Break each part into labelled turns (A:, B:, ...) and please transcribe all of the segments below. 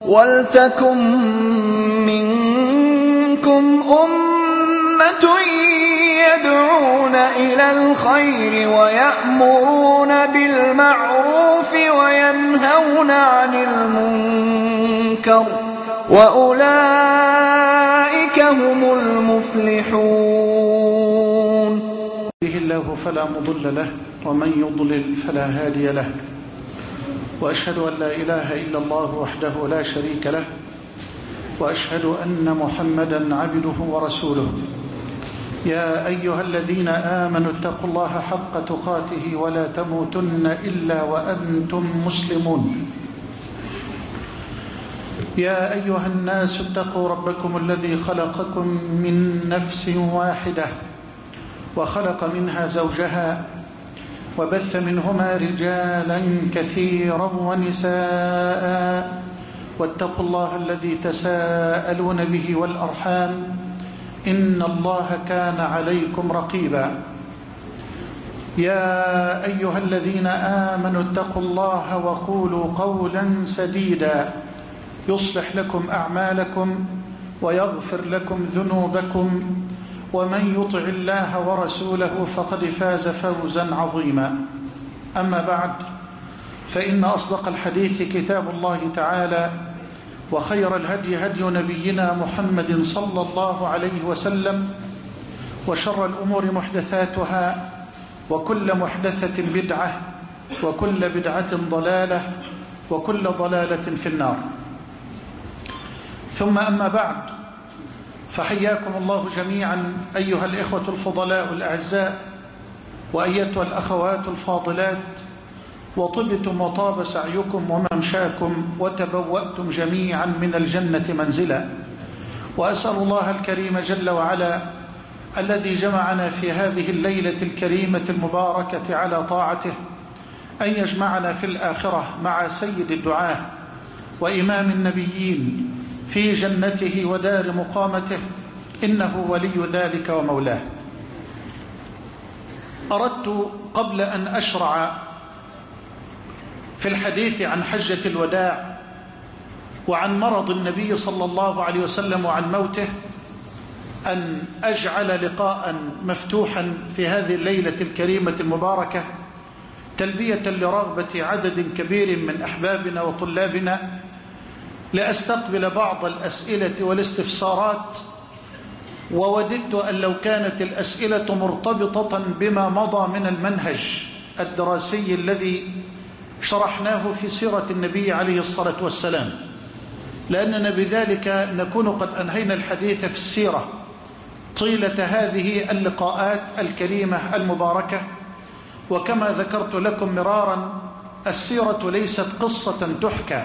A: وَلْتَكُن مِّنكُمْ أُمَّةٌ يَدْعُونَ إِلَى الْخَيْرِ وَيَأْمُرُونَ بِالْمَعْرُوفِ وَيَنْهَوْنَ عَنِ الْمُنكَرِ وَأُولَئِكَ هُمُ الْمُفْلِحُونَ.
B: به الله فلا مضل له ومن يضلل فلا هادي له، وأشهد أن لا إله إلا الله وحده لا شريك له، وأشهد أن محمدا عبده ورسوله. يا أيها الذين آمنوا اتقوا الله حق تقاته ولا تموتن إلا وأنتم مسلمون. يا أيها الناس اتقوا ربكم الذي خلقكم من نفس واحدة وخلق منها زوجها وبث منهما رجالا كثيرا ونساء، واتقوا الله الذي تساءلون به والأرحام إن الله كان عليكم رقيبا. يا أيها الذين آمنوا اتقوا الله وقولوا قولا سديدا يصلح لكم أعمالكم ويغفر لكم ذنوبكم، ومن يطع الله ورسوله فقد فاز فوزا عظيما. أما بعد، فإن أصدق الحديث كتاب الله تعالى، وخير الهدي هدي نبينا محمد صلى الله عليه وسلم، وشر الأمور محدثاتها، وكل محدثة بدعة، وكل بدعة ضلالة، وكل ضلالة في النار. ثم أما بعد، فحياكم الله جميعا أيها الإخوة الفضلاء الأعزاء، وأيتها الأخوات الفاضلات، وطبتم وطاب سعيكم وممشاكم، وتبوأتم جميعا من الجنة منزلا. وأسأل الله الكريم جل وعلا الذي جمعنا في هذه الليلة الكريمة المباركة على طاعته أن يجمعنا في الآخرة مع سيد الدعاة وإمام النبيين في جنته ودار مقامته، إنه ولي ذلك ومولاه. أردت قبل أن أشرع في الحديث عن حجة الوداع وعن مرض النبي صلى الله عليه وسلم وعن موته أن أجعل لقاء مفتوحا في هذه الليلة الكريمة المباركة تلبية لرغبة عدد كبير من أحبابنا وطلابنا لأستقبل بعض الأسئلة والاستفسارات. ووددت أن لو كانت الأسئلة مرتبطة بما مضى من المنهج الدراسي الذي شرحناه في سيرة النبي عليه الصلاة والسلام، لأننا بذلك نكون قد أنهينا الحديث في السيرة طيلة هذه اللقاءات الكريمة المباركة. وكما ذكرت لكم مرارا، السيرة ليست قصة تحكى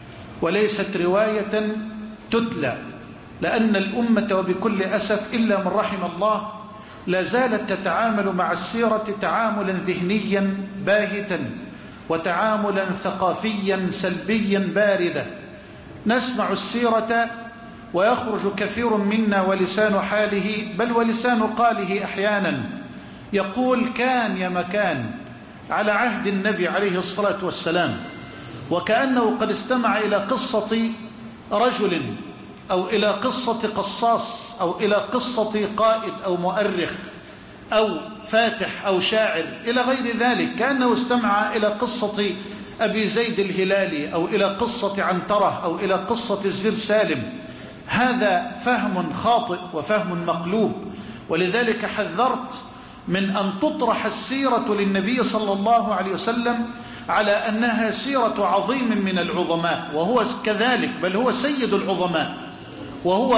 B: وليست رواية تتلى، لأن الأمة وبكل أسف إلا من رحم الله لا زالت تتعامل مع السيرة تعاملا ذهنيا باهتا وتعاملا ثقافيا سلبيا باردا. نسمع السيرة ويخرج كثير منا ولسان حاله بل ولسان قاله أحيانا يقول كان يا مكان على عهد النبي عليه الصلاة والسلام، وكأنه قد استمع إلى قصة رجل أو إلى قصة قصاص أو إلى قصة قائد أو مؤرخ أو فاتح أو شاعر إلى غير ذلك، كأنه استمع إلى قصة أبي زيد الهلالي أو إلى قصة عنترة أو إلى قصة الزر سالم. هذا فهم خاطئ وفهم مقلوب، ولذلك حذرت من أن تطرح السيرة للنبي صلى الله عليه وسلم على أنها سيرة عظيم من العظماء، وهو كذلك، بل هو سيد العظماء وهو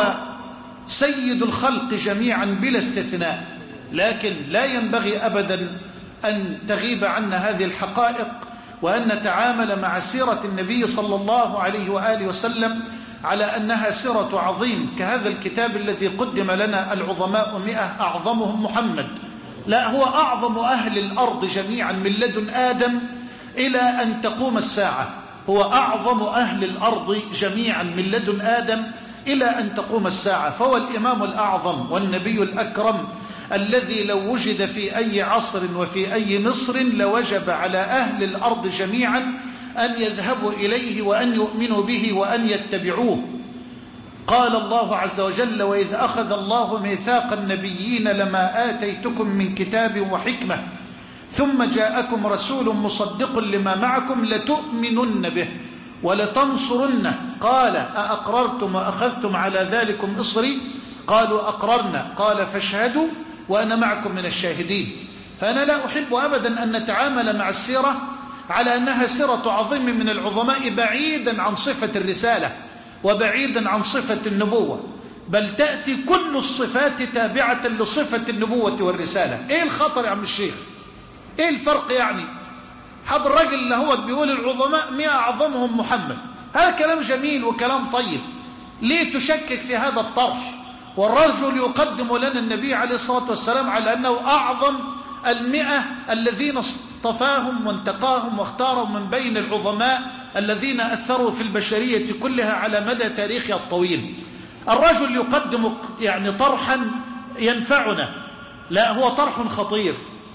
B: سيد الخلق جميعا بلا استثناء. لكن لا ينبغي أبدا أن تغيب عنا هذه الحقائق، وأن نتعامل مع سيرة النبي صلى الله عليه وآله وسلم على أنها سيرة عظيم كهذا الكتاب الذي قدم لنا العظماء 100 أعظمهم محمد. لا، هو أعظم أهل الأرض جميعا من لدن آدم إلى أن تقوم الساعة، هو أعظم أهل الأرض جميعا من لدن آدم إلى أن تقوم الساعة، فهو الإمام الأعظم والنبي الأكرم الذي لو وجد في أي عصر وفي أي مصر لوجب على أهل الأرض جميعا أن يذهبوا إليه وأن يؤمنوا به وأن يتبعوه. قال الله عز وجل: وإذ أخذ الله ميثاق النبيين لما آتيتكم من كتاب وحكمة ثم جاءكم رسول مصدق لما معكم لتؤمنن به ولتنصرنه قال أأقررتم وأخذتم على ذلكم إصري قالوا أقررنا قال فاشهدوا وأنا معكم من الشاهدين. فأنا لا أحب أبدا أن نتعامل مع السيرة على أنها سيرة عظيم من العظماء بعيدا عن صفة الرسالة وبعيدا عن صفة النبوة، بل تأتي كل الصفات تابعة لصفة النبوة والرسالة. إيه الخطر يا عم الشيخ؟ إيه الفرق يعني؟ حضر الرجل اللي هو بيقول العظماء 100 أعظمهم محمد، هذا كلام جميل وكلام طيب، ليه تشكك في هذا الطرح؟ والرجل يقدم لنا النبي عليه الصلاة والسلام على أنه أعظم 100 الذين اصطفاهم وانتقاهم واختارهم من بين العظماء الذين أثروا في البشرية كلها على مدى تاريخها الطويل. الرجل يقدم يعني طرحا ينفعنا، لا هو طرح خطير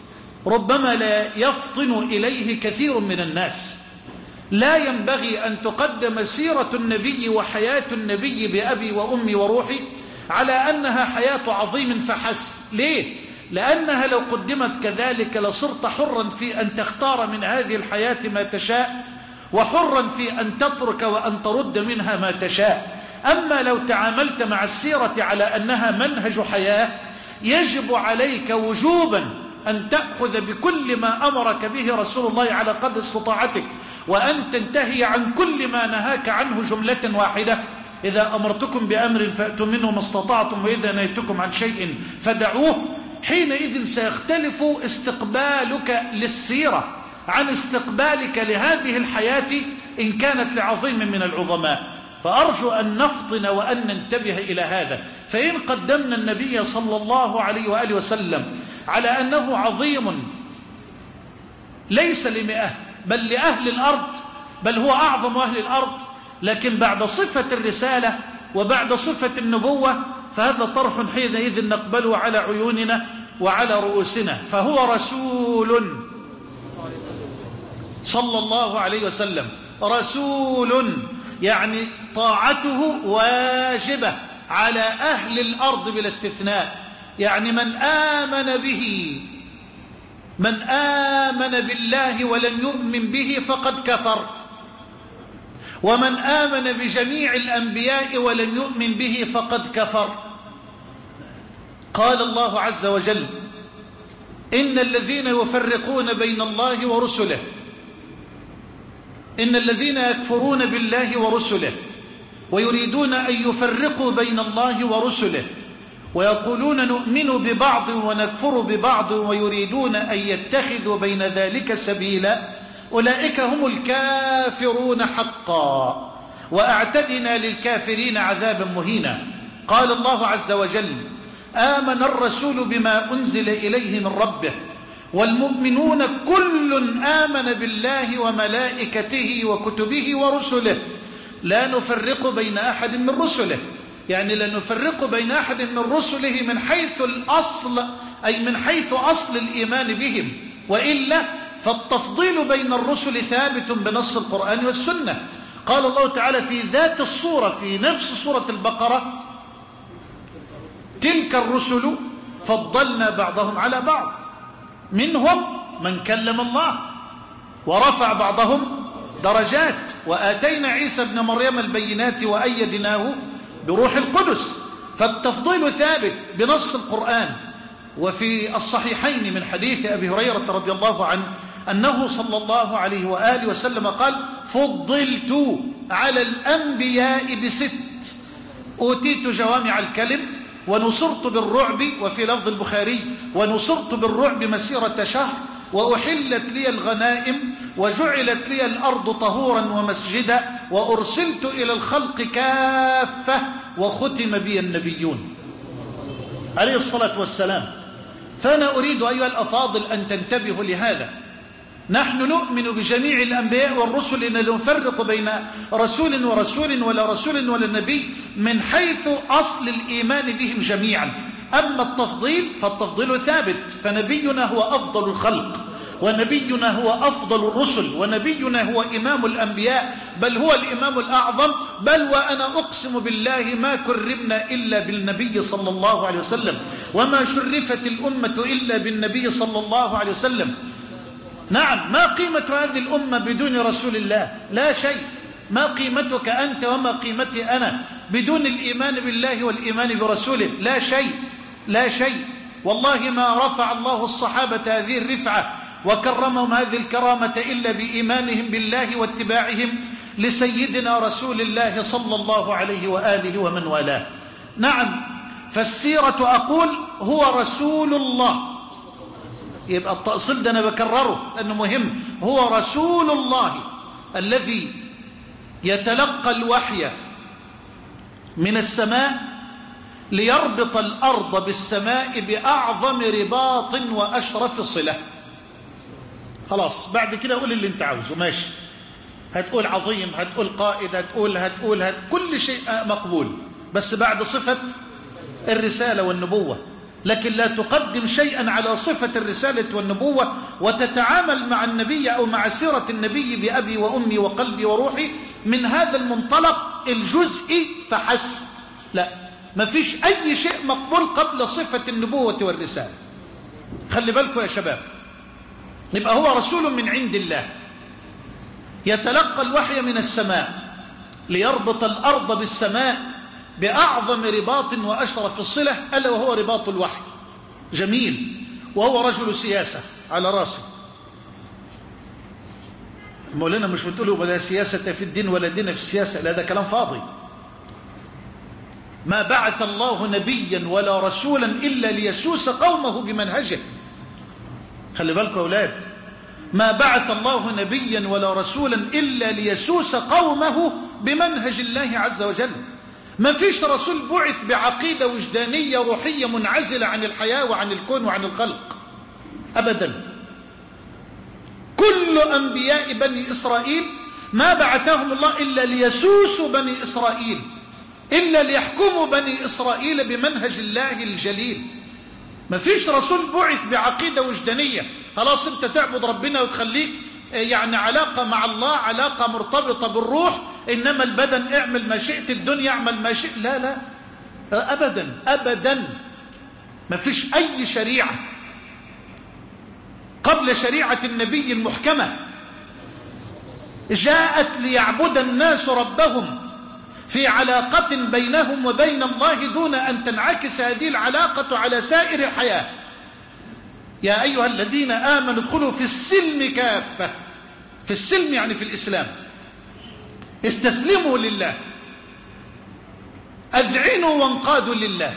B: ربما لا يفطن إليه كثير من الناس. لا ينبغي أن تقدم سيرة النبي وحياة النبي بأبي وأمي وروحي على أنها حياة عظيم فحسب. ليه؟ لأنها لو قدمت كذلك لصرت حرا في أن تختار من هذه الحياة ما تشاء وحرا في أن تترك وأن ترد منها ما تشاء. أما لو تعاملت مع السيرة على أنها منهج حياة يجب عليك وجوبا أن تأخذ بكل ما أمرك به رسول الله على قدر استطاعتك وأن تنتهي عن كل ما نهاك عنه جملة واحدة. إذا أمرتكم بأمر فأتوا منه ما استطعتم وإذا نهيتكم عن شيء فدعوه. حينئذ سيختلف استقبالك للسيرة عن استقبالك لهذه الحياة إن كانت لعظيم من العظماء. فأرجو أن نفطن وأن ننتبه إلى هذا. فإن قدمنا النبي صلى الله عليه وآله وسلم على أنه عظيم ليس ل100 بل لأهل الأرض، بل هو أعظم أهل الأرض، لكن بعد صفة الرسالة وبعد صفة النبوة فهذا طرح حينئذ نقبله على عيوننا وعلى رؤوسنا. فهو رسول صلى الله عليه وسلم، رسول يعني طاعته واجبة على أهل الأرض بلا استثناء. يعني من آمن بالله ولم يؤمن به فقد كفر، ومن آمن بجميع الأنبياء ولم يؤمن به فقد كفر. قال الله عز وجل: إن الذين يفرقون بين الله ورسله، إن الذين يكفرون بالله ورسله ويريدون أن يفرقوا بين الله ورسله ويقولون نؤمن ببعض ونكفر ببعض ويريدون أن يتخذوا بين ذلك سبيلا أولئك هم الكافرون حقا وأعتدنا للكافرين عذابا مهينا. قال الله عز وجل: آمن الرسول بما أنزل إليه من ربه والمؤمنون كل آمن بالله وملائكته وكتبه ورسله لا نفرق بين أحد من رسله. يعني لا نفرق بين أحد من رسله من حيث الأصل، أي من حيث أصل الإيمان بهم، وإلا فالتفضيل بين الرسل ثابت بنص القرآن والسنة. قال الله تعالى في ذات الصورة في نفس سورة البقرة: تلك الرسل فضلنا بعضهم على بعض منهم من كلم الله ورفع بعضهم درجات وآتينا عيسى ابن مريم البينات وأيدناه بروح القدس. فالتفضيل ثابت بنص القرآن. وفي الصحيحين من حديث أبي هريرة رضي الله عنه أنه صلى الله عليه وآله وسلم قال: فضلت على الأنبياء ب6، أوتيت جوامع الكلم ونصرت بالرعب، وفي لفظ البخاري: ونصرت بالرعب مسيرة شهر، وأحلت لي الغنائم، وجعلت لي الأرض طهورا ومسجدا، وأرسلت إلى الخلق كافة، وختم بي النبيون عليه الصلاة والسلام. فأنا أريد أيها الأفاضل أن تنتبهوا لهذا. نحن نؤمن بجميع الأنبياء والرسل، إن لا نفرق بين رسول ورسول ولا رسول ولا نبي من حيث أصل الإيمان بهم جميعا. أما التفضيل فالتفضيل ثابت، فنبينا هو أفضل الخلق ونبينا هو أفضل الرسل، ونبينا هو إمام الأنبياء، بل هو الإمام الأعظم. بل وأنا أقسم بالله ما كرمنا إلا بالنبي صلى الله عليه وسلم، وما شرفت الأمة إلا بالنبي صلى الله عليه وسلم. نعم، ما قيمة هذه الأمة بدون رسول الله؟ لا شيء. ما قيمتك أنت وما قيمتي أنا بدون الإيمان بالله والإيمان برسوله؟ لا شيء، لا شيء. والله ما رفع الله الصحابة هذه الرفعة وكرمهم هذه الكرامة إلا بإيمانهم بالله واتباعهم لسيدنا رسول الله صلى الله عليه وآله ومن والاه. نعم، فالسيرة أقول هو رسول الله. يبقى التأصيل ده أنا بكرره لأنه مهم. هو رسول الله الذي يتلقى الوحي من السماء ليربط الأرض بالسماء بأعظم رباط وأشرف صلة. خلاص، بعد كده قول اللي انت عاوزه، ماشي. هتقول عظيم، هتقول قائد، هتقول كل شيء مقبول، بس بعد صفة الرسالة والنبوة. لكن لا تقدم شيئا على صفة الرسالة والنبوة وتتعامل مع النبي أو مع سيرة النبي بأبي وأمي وقلبي وروحي من هذا المنطلق الجزئي فحسب. لا، ما فيش أي شيء مقبول قبل صفة النبوة والرسالة. خلي بالكم يا شباب. يبقى هو رسول من عند الله يتلقى الوحي من السماء ليربط الأرض بالسماء بأعظم رباط وأشرف الصلة، ألا وهو رباط الوحي. جميل. وهو رجل سياسة على راسه. مولانا مش بتقولوا ولا سياسة في الدين ولا دين في السياسة؟ لا، ده كلام فاضي. ما بعث الله نبيا ولا رسولا إلا ليسوس قومه بمنهجه. خلي بالكم يا أولاد، ما بعث الله نبيا ولا رسولا إلا ليسوس قومه بمنهج الله عز وجل. ما فيش رسول بعث بعقيدة وجدانية روحية منعزلة عن الحياة وعن الكون وعن الخلق أبدا. كل أنبياء بني إسرائيل ما بعثهم الله إلا ليسوسوا بني إسرائيل، إلا ليحكموا بني إسرائيل بمنهج الله الجليل. ما فيش رسول بعث بعقيدة وجدانية خلاص انت تعبد ربنا وتخليك يعني علاقة مع الله، علاقة مرتبطة بالروح، إنما البدن اعمل ما شئت، الدنيا اعمل ما شئت. لا لا أبدا أبدا. ما فيش أي شريعة قبل شريعة النبي المحكمة جاءت ليعبد الناس ربهم في علاقة بينهم وبين الله دون أن تنعكس هذه العلاقة على سائر الحياة. يا أيها الذين آمنوا ادخلوا في السلم كافة. في السلم يعني في الإسلام. استسلموا لله، أذعنوا وانقادوا لله،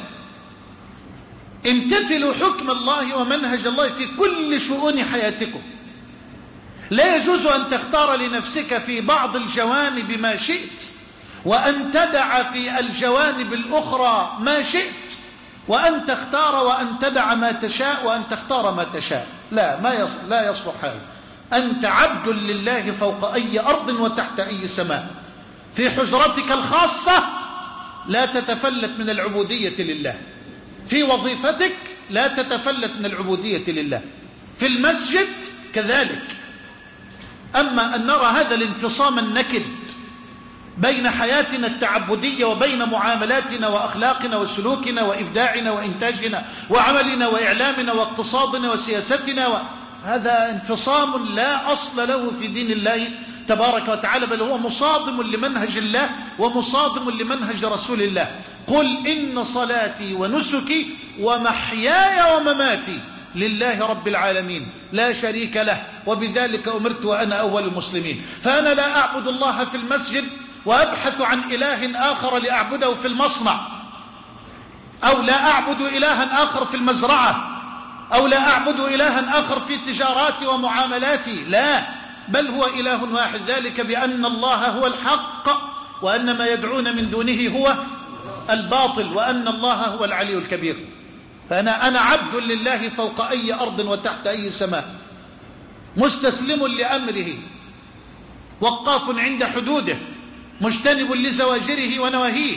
B: امتثلوا حكم الله ومنهج الله في كل شؤون حياتكم. لا يجوز أن تختار لنفسك في بعض الجوانب ما شئت وأن تدع في الجوانب الأخرى ما شئت، وأن تختار وأن تدع ما تشاء وأن تختار ما تشاء. لا يصلح هذا. أنت عبد لله فوق أي أرض وتحت أي سماء. في حجرتك الخاصة لا تتفلت من العبودية لله، في وظيفتك لا تتفلت من العبودية لله، في المسجد كذلك. أما أن نرى هذا الانفصام النكد بين حياتنا التعبدية وبين معاملاتنا وأخلاقنا وسلوكنا وإبداعنا وإنتاجنا وعملنا وإعلامنا واقتصادنا وسياستنا، هذا انفصام لا أصل له في دين الله تبارك وتعالى، بل هو مصادم لمنهج الله ومصادم لمنهج رسول الله. قل إن صلاتي ونسكي ومحياي ومماتي لله رب العالمين لا شريك له وبذلك أمرت وأنا أول المسلمين. فأنا لا أعبد الله في المسجد وأبحث عن إله آخر لأعبده في المصنع، أو لا أعبد إلها آخر في المزرعة، أو لا أعبد إلها آخر في تجاراتي ومعاملاتي. لا، بل هو إله واحد، ذلك بأن الله هو الحق وأن ما يدعون من دونه هو الباطل وأن الله هو العلي الكبير. فأنا عبد لله فوق أي أرض وتحت أي سماء، مستسلم لأمره، وقاف عند حدوده، مجتنب لزواجره ونواهيه.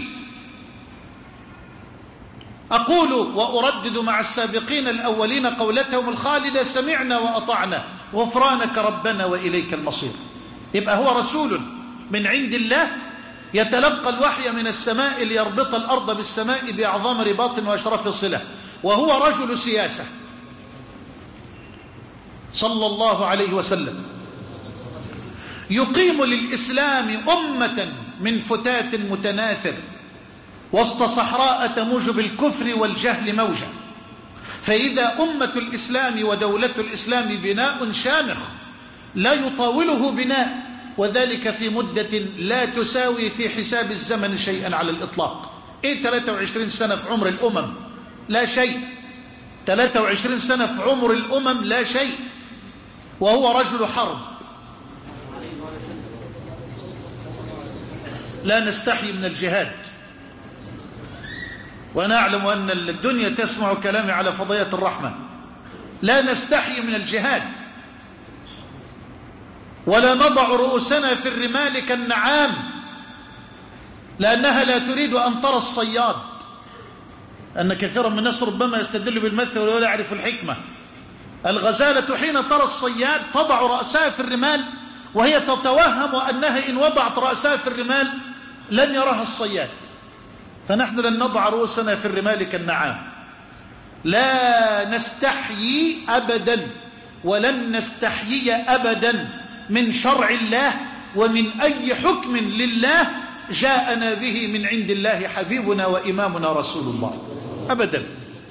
B: أقول وأردد مع السابقين الأولين قولتهم الخالدة: سمعنا وأطعنا غفرانك ربنا وإليك المصير. يبقى هو رسول من عند الله يتلقى الوحي من السماء ليربط الأرض بالسماء بأعظم رباط وأشرف صلة، وهو رجل سياسة صلى الله عليه وسلم، يقيم للإسلام أمة من فتات متناثر وسط صحراء تموج بالكفر والجهل موجة. فإذا أمة الإسلام ودولة الإسلام بناء شامخ لا يطاوله بناء، وذلك في مدة لا تساوي في حساب الزمن شيئا على الإطلاق. 23 سنة في عمر الأمم لا شيء، 23 سنة في عمر الأمم لا شيء، وهو رجل حرب. لا نستحي من الجهاد، وأنا أعلم أن الدنيا تسمع كلامي على فضية الرحمة. لا نستحي من الجهاد، ولا نضع رؤوسنا في الرمال كالنعام، لأنها لا تريد أن ترى الصياد. أن كثيرا من الناس ربما يستدل بالمثل ولا يعرف الحكمة. الغزالة حين ترى الصياد تضع رأسها في الرمال، وهي تتوهم أنها إن وضعت رأسها في الرمال لن يراها الصياد. فنحن لن نضع رؤوسنا في الرمال كالنعام. لا نستحيي أبدا ولن نستحيي أبدا من شرع الله ومن أي حكم لله جاءنا به من عند الله حبيبنا وإمامنا رسول الله أبدا.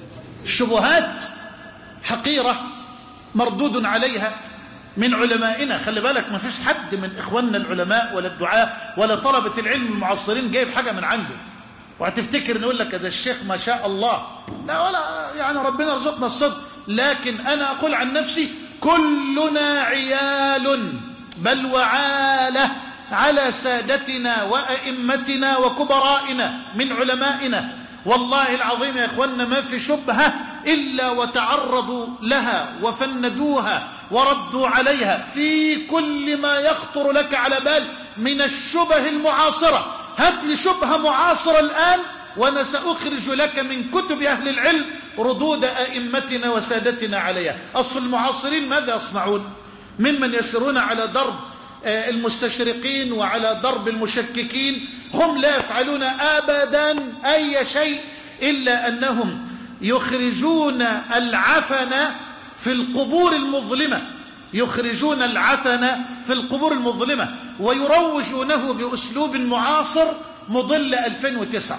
B: الشبهات حقيرة مردود عليها من علمائنا. خلي بالك، ما فيش حد من إخواننا العلماء ولا الدعاء ولا طلبة العلم المعاصرين جايب حاجة من عنده وهتفتكر نقول لك ده الشيخ ما شاء الله. لا، ولا يعني ربنا يرزقنا الصدق. لكن أنا أقول عن نفسي كلنا عيال بل وعالة على سادتنا وأئمتنا وكبرائنا من علمائنا. والله العظيم يا إخواننا ما في شبهة إلا وتعرضوا لها وفندوها وردوا عليها في كل ما يخطر لك على بال من الشبه المعاصرة. هات لي شبهة معاصرة الآن وأنا سأخرج لك من كتب أهل العلم ردود أئمتنا وسادتنا عليها. أصل المعاصرين ماذا يصنعون؟ ممن يسيرون على درب المستشرقين وعلى درب المشككين، هم لا يفعلون أبدا أي شيء إلا أنهم يخرجون العفن في القبور المظلمة، يخرجون العفن في القبور المظلمة ويروجونه بأسلوب معاصر مضل 2009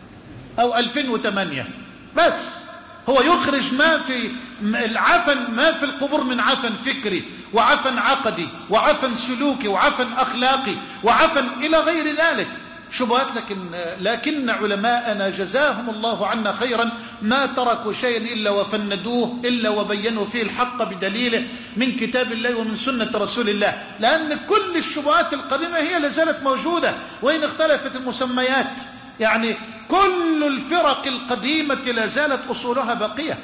B: أو 2008. بس هو يخرج ما في العفن، ما في القبور من عفن فكري وعفن عقدي وعفن سلوكي وعفن أخلاقي وعفن إلى غير ذلك شبهات. لكن علماءنا جزاهم الله عنا خيرا ما تركوا شيئا إلا وفندوه إلا وبينوا فيه الحق بدليله من كتاب الله ومن سنة رسول الله. لأن كل الشبهات القديمة هي لازالت موجودة وإن اختلفت المسميات. يعني كل الفرق القديمة لازالت أصولها باقية،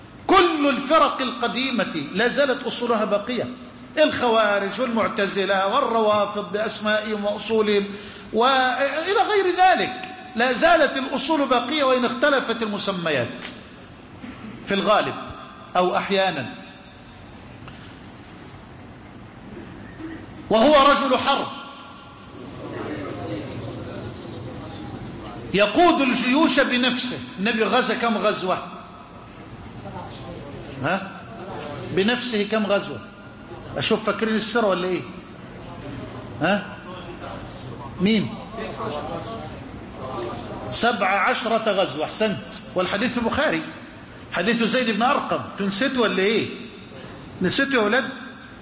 B: كل الفرق القديمة لازالت أصولها باقية. الخوارج والمعتزلة والروافض بأسمائهم وأصولهم وإلى غير ذلك لا زالت الأصول باقية وإن اختلفت المسميات في الغالب أو أحيانا. وهو رجل حرب يقود الجيوش بنفسه. النبي غزا كم غزوة؟ بنفسه كم غزوة؟ أشوف فاكرين السيرة ولا إيه؟ مين؟ 17 غزوة. أحسنت. والحديث في البخاري حديث زيد بن أرقم. تنسيته ولا إيه؟ نسيته يا أولاد؟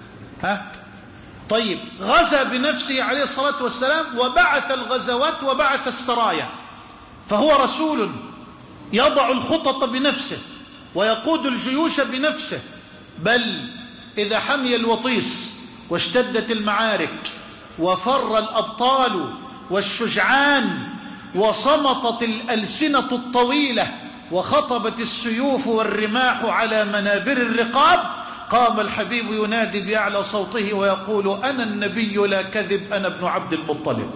B: طيب، غزا بنفسه عليه الصلاة والسلام وبعث الغزوات وبعث السرايا. فهو رسول يضع الخطط بنفسه ويقود الجيوش بنفسه. بل إذا حمي الوطيس واشتدت المعارك وفر الأبطال والشجعان وصمتت الألسنة الطويلة وخطبت السيوف والرماح على منابر الرقاب، قام الحبيب ينادي بأعلى صوته ويقول: أنا النبي لا كذب، أنا ابن عبد المطلب.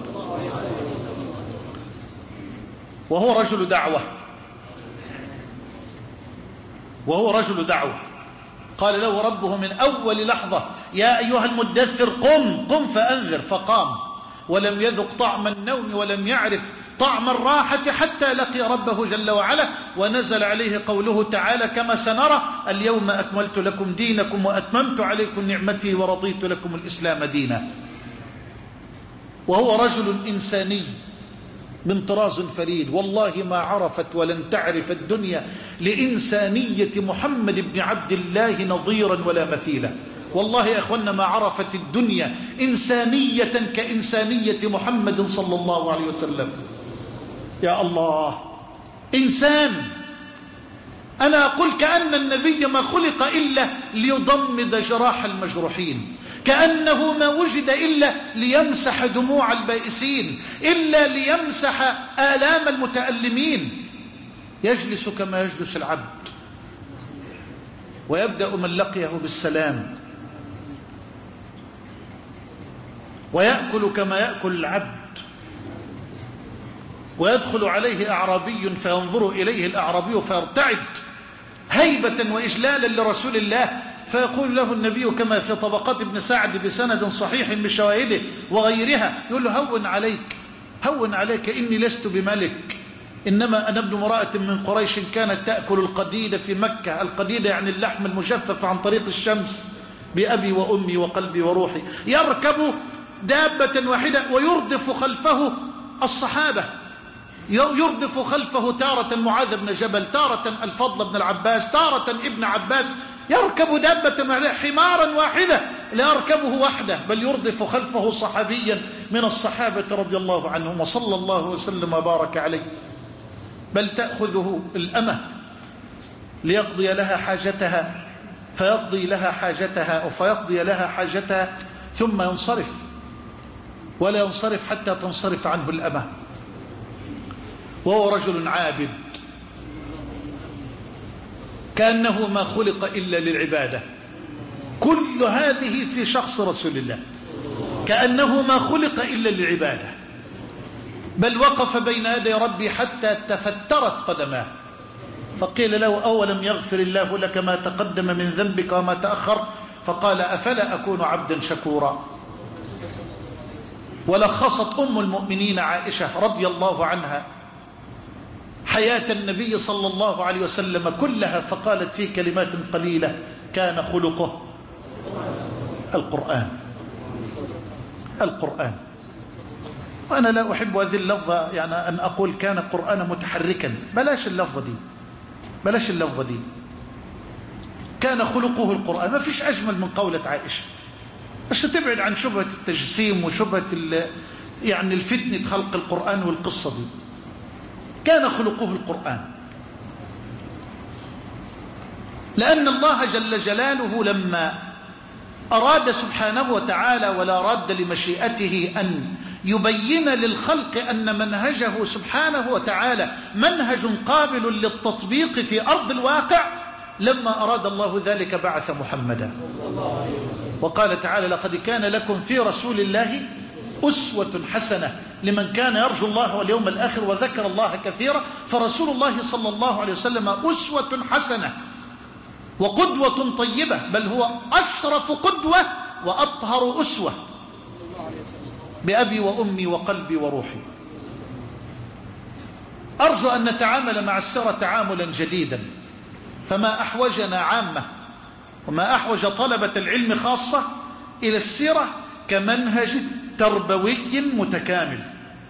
B: وهو رجل دعوة، وهو رجل دعوة. قال له ربه من أول لحظة: يا أيها المدثر قم فأنذر، فقام ولم يذق طعم النوم ولم يعرف طعم الراحة حتى لقي ربه جل وعلا، ونزل عليه قوله تعالى كما سنرى: اليوم أكملت لكم دينكم وأتممت عليكم نعمتي ورضيت لكم الإسلام دينا. وهو رجل إنساني من طراز فريد، والله ما عرفت ولن تعرف الدنيا لإنسانية محمد بن عبد الله نظيرا ولا مثيلا. والله يا أخوانا ما عرفت الدنيا إنسانية كإنسانية محمد صلى الله عليه وسلم. يا الله، إنسان. أنا أقول كأن النبي ما خلق إلا ليضمد جراح المجروحين، كأنه ما وجد إلا ليمسح دموع البائسين، إلا ليمسح آلام المتألمين. يجلس كما يجلس العبد، ويبدأ من لقيه بالسلام، ويأكل كما يأكل العبد، ويدخل عليه أعرابي فينظر إليه الأعرابي فيرتعد هيبة وإجلالا لرسول الله، فيقول له النبي كما في طبقات ابن سعد بسند صحيح بشواهده وغيرها، يقول له: هون عليك إني لست بملك، إنما أنا ابن امرأة من قريش كانت تأكل القديد في مكة. القديد يعني اللحم المجفف عن طريق الشمس، بأبي وأمي وقلبي وروحي. يركب دابة واحدة ويردف خلفه الصحابة، يردف خلفه تارة معاذ بن جبل، تارة الفضل بن العباس، تارة ابن عباس. يركب دابة واحدة، حمارا واحدة لا يركبه وحده، بل يردف خلفه صحابيا من الصحابة رضي الله عنهم، وصلى الله وسلم وبارك عليه. بل تأخذه الأمة ليقضي لها حاجتها، فيقضي لها حاجتها ثم ينصرف، ولا ينصرف حتى تنصرف عنه الأمة. وهو رجل عابد، كأنه ما خلق إلا للعبادة. كل هذه في شخص رسول الله، كأنه ما خلق إلا للعبادة. بل وقف بين يدي ربي حتى تفترت قدماه، فقيل له: أولم يغفر الله لك ما تقدم من ذنبك وما تأخر؟ فقال: أفلا أكون عبدا شكورا. ولخصت أم المؤمنين عائشة رضي الله عنها حياة النبي صلى الله عليه وسلم كلها، فقالت في كلمات قليلة: كان خلقه القرآن. وأنا لا أحب هذه اللفظة، يعني أن أقول كان القرآن متحركا، بلاش اللفظة دي. كان خلقه القرآن. ما فيش أجمل من قولة عائشة، بس تبعد عن شبهة التجسيم وشبهة يعني الفتنة خلق القرآن والقصة دي. كان خلقه القرآن، لأن الله جل جلاله لما أراد سبحانه وتعالى ولا راد لمشيئته أن يبين للخلق أن منهجه سبحانه وتعالى منهج قابل للتطبيق في أرض الواقع، لما أراد الله ذلك بعث محمدا. وقال تعالى: لقد كان لكم في رسول الله أسوة حسنة لمن كان يرجو الله واليوم الآخر وذكر الله كثيرا. فرسول الله صلى الله عليه وسلم أسوة حسنة وقدوة طيبة، بل هو أشرف قدوة وأطهر أسوة، بأبي وأمي وقلبي وروحي. أرجو أن نتعامل مع السيرة تعاملا جديدا، فما أحوجنا عامة وما أحوج طلبة العلم خاصة إلى السيرة كمنهج تربوي متكامل،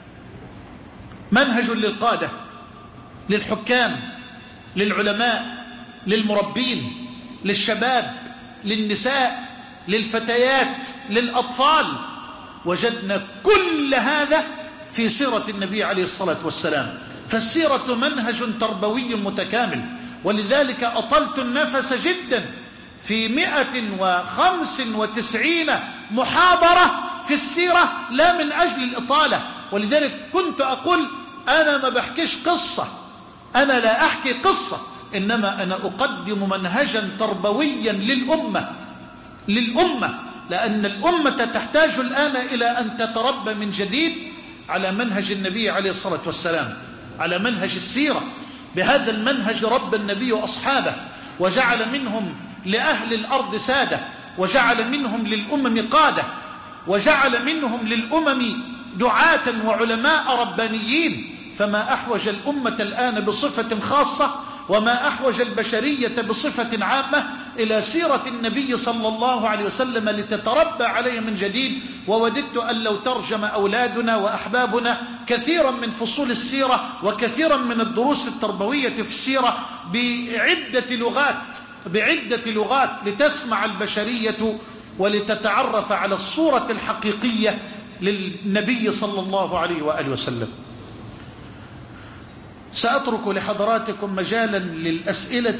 B: منهج للقادة، للحكام، للعلماء، للمربين، للشباب، للنساء، للفتيات، للأطفال. وجدنا كل هذا في سيرة النبي عليه الصلاة والسلام. فالسيرة منهج تربوي متكامل، ولذلك أطلت النفس جدا في 195 محاضرة في السيرة، لا من أجل الإطالة. ولذلك كنت أقول: أنا ما بحكيش قصة، أنا لا أحكي قصة، إنما أنا أقدم منهجا تربويا للأمة، لأن الأمة تحتاج الآن إلى أن تتربى من جديد على منهج النبي عليه الصلاة والسلام، على منهج السيرة. بهذا المنهج ربى النبي أصحابه، وجعل منهم لأهل الأرض سادة، وجعل منهم للأمم قادة، وجعل منهم للأمم دعاة وعلماء ربانيين. فما أحوج الأمة الآن بصفة خاصة وما أحوج البشرية بصفة عامة إلى سيرة النبي صلى الله عليه وسلم لتتربى عليه من جديد. ووددت أن لو ترجم أولادنا وأحبابنا كثيرا من فصول السيرة وكثيرا من الدروس التربوية في السيرة بعدة لغات لتسمع البشرية ولتتعرف على الصورة الحقيقية للنبي صلى الله عليه وآله وسلم. سأترك لحضراتكم مجالا للأسئلة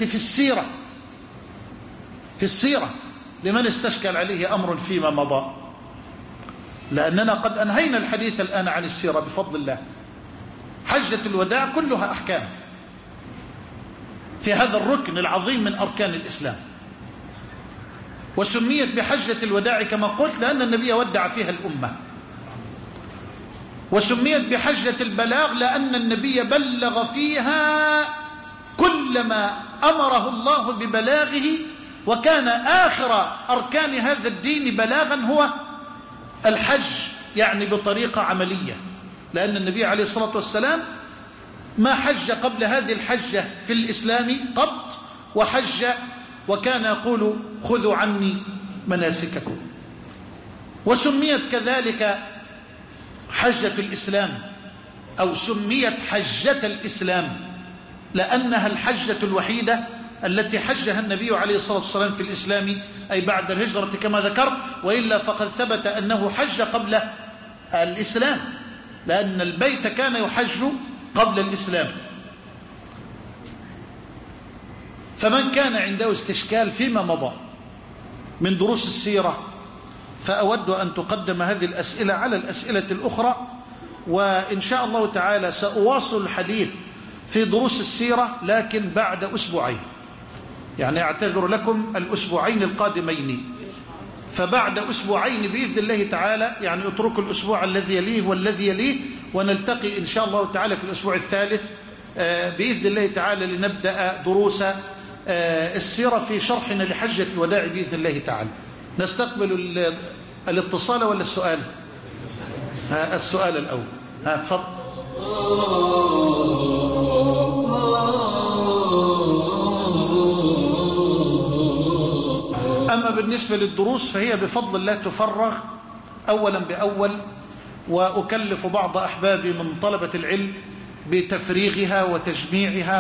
B: في السيرة لمن استشكل عليه أمر فيما مضى، لأننا قد أنهينا الحديث الآن عن السيرة بفضل الله. حجة الوداع كلها أحكام في هذا الركن العظيم من أركان الإسلام، وسميت بحجة الوداع كما قلت لأن النبي ودع فيها الأمة، وسميت بحجة البلاغ لأن النبي بلغ فيها كل ما أمره الله ببلاغه، وكان آخر أركان هذا الدين بلاغا هو الحج، يعني بطريقة عملية، لأن النبي عليه الصلاة والسلام ما حج قبل هذه الحجة في الإسلام قط، وحج وكان يقول خذوا عني مناسككم. وسميت كذلك حجة الإسلام أو سميت حجة الإسلام لأنها الحجة الوحيدة التي حجها النبي عليه الصلاة والسلام في الإسلام، أي بعد الهجرة كما ذكر، وإلا فقد ثبت أنه حج قبل الإسلام، لأن البيت كان يحج قبل الإسلام. فمن كان عنده استشكال فيما مضى من دروس السيرة فأود أن تقدم هذه الأسئلة على الأسئلة الأخرى، وإن شاء الله تعالى سأواصل الحديث في دروس السيرة لكن بعد أسبوعين، يعني أعتذر لكم الأسبوعين القادمين، فبعد أسبوعين بإذن الله تعالى، يعني اتركوا الأسبوع الذي يليه والذي يليه، ونلتقي إن شاء الله تعالى في الأسبوع الثالث بإذن الله تعالى لنبدأ دروس السيرة في شرحنا لحجة الوداع بإذن الله تعالى. نستقبل الاتصال ولا السؤال؟ السؤال الأول. تفضل. أما بالنسبة للدروس فهي بفضل الله تفرغ أولا بأول، وأكلف بعض أحبابي من طلبة العلم بتفريغها وتجميعها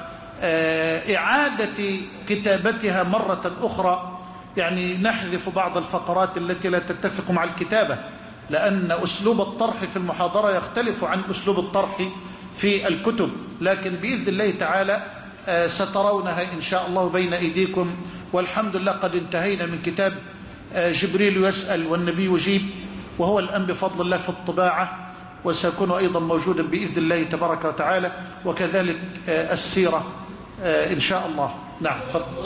B: وإعادة كتابتها مرة أخرى، يعني نحذف بعض الفقرات التي لا تتفق مع الكتابة، لأن أسلوب الطرح في المحاضرة يختلف عن أسلوب الطرح في الكتب، لكن بإذن الله تعالى سترونها إن شاء الله بين أيديكم. والحمد لله قد انتهينا من كتاب جبريل يسأل والنبي يجيب، وهو الآن بفضل الله في الطباعة، وسيكون أيضا موجودا بإذن الله تبارك وتعالى، وكذلك السيرة إن شاء الله. نعم تفضل.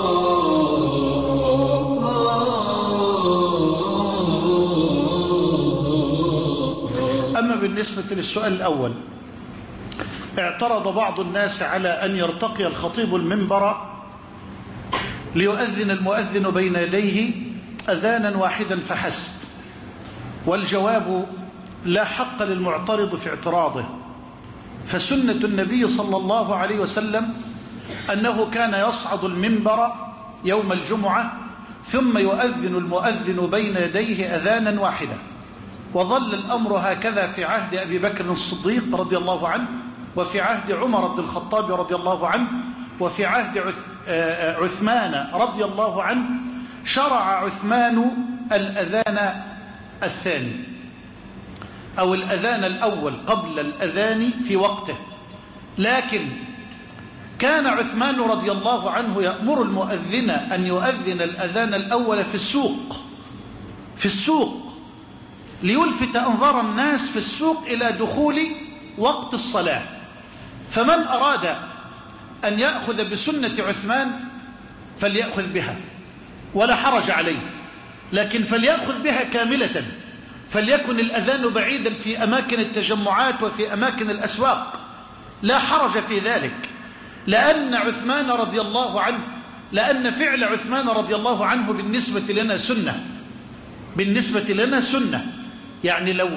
B: أما بالنسبة للسؤال الأول، اعترض بعض الناس على أن يرتقي الخطيب المنبر ليؤذن المؤذن بين يديه أذانا واحدا فحسب، والجواب لا حق للمعترض في اعتراضه، فسنة النبي صلى الله عليه وسلم أنه كان يصعد المنبر يوم الجمعة ثم يؤذن المؤذن بين يديه أذانا واحدا، وظل الأمر هكذا في عهد أبي بكر الصديق رضي الله عنه، وفي عهد عمر بن الخطاب رضي الله عنه، وفي عهد عثمان رضي الله عنه. شرع عثمان الأذان الثاني أو الأذان الأول قبل الأذان في وقته، لكن كان عثمان رضي الله عنه يأمر المؤذن أن يؤذن الأذان الأول في السوق ليلفت أنظار الناس في السوق إلى دخول وقت الصلاة. فمن أراد أن يأخذ بسنة عثمان فليأخذ بها ولا حرج عليه، لكن فليأخذ بها كاملة، فليكن الأذان بعيدا في أماكن التجمعات وفي أماكن الأسواق، لا حرج في ذلك، لأن عثمان رضي الله عنه لأن فعل عثمان رضي الله عنه بالنسبة لنا سنة، بالنسبة لنا سنة. يعني لو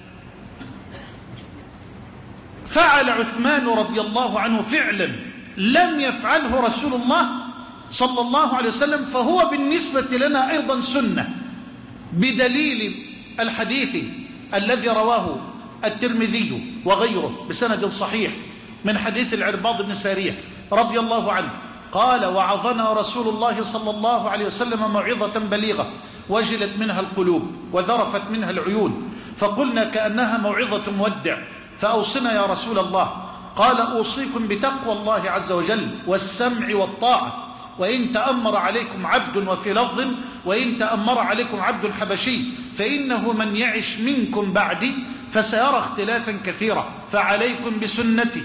B: فعل عثمان رضي الله عنه فعلا لم يفعله رسول الله صلى الله عليه وسلم فهو بالنسبة لنا أيضا سنة، بدليل الحديث الذي رواه الترمذي وغيره بسند صحيح من حديث العرباض بن سارية رضي الله عنه قال: وعظنا رسول الله صلى الله عليه وسلم موعظة بليغة وجلت منها القلوب وذرفت منها العيون، فقلنا كأنها موعظة مودع، فأوصنا يا رسول الله. قال: أوصيكم بتقوى الله عز وجل والسمع والطاعة، وإن تأمر عليكم عبد، وفي لفظ: وإن تأمر عليكم عبد حبشي، فإنه من يعش منكم بعدي فسيرى اختلافا كثيرا، فعليكم بسنتي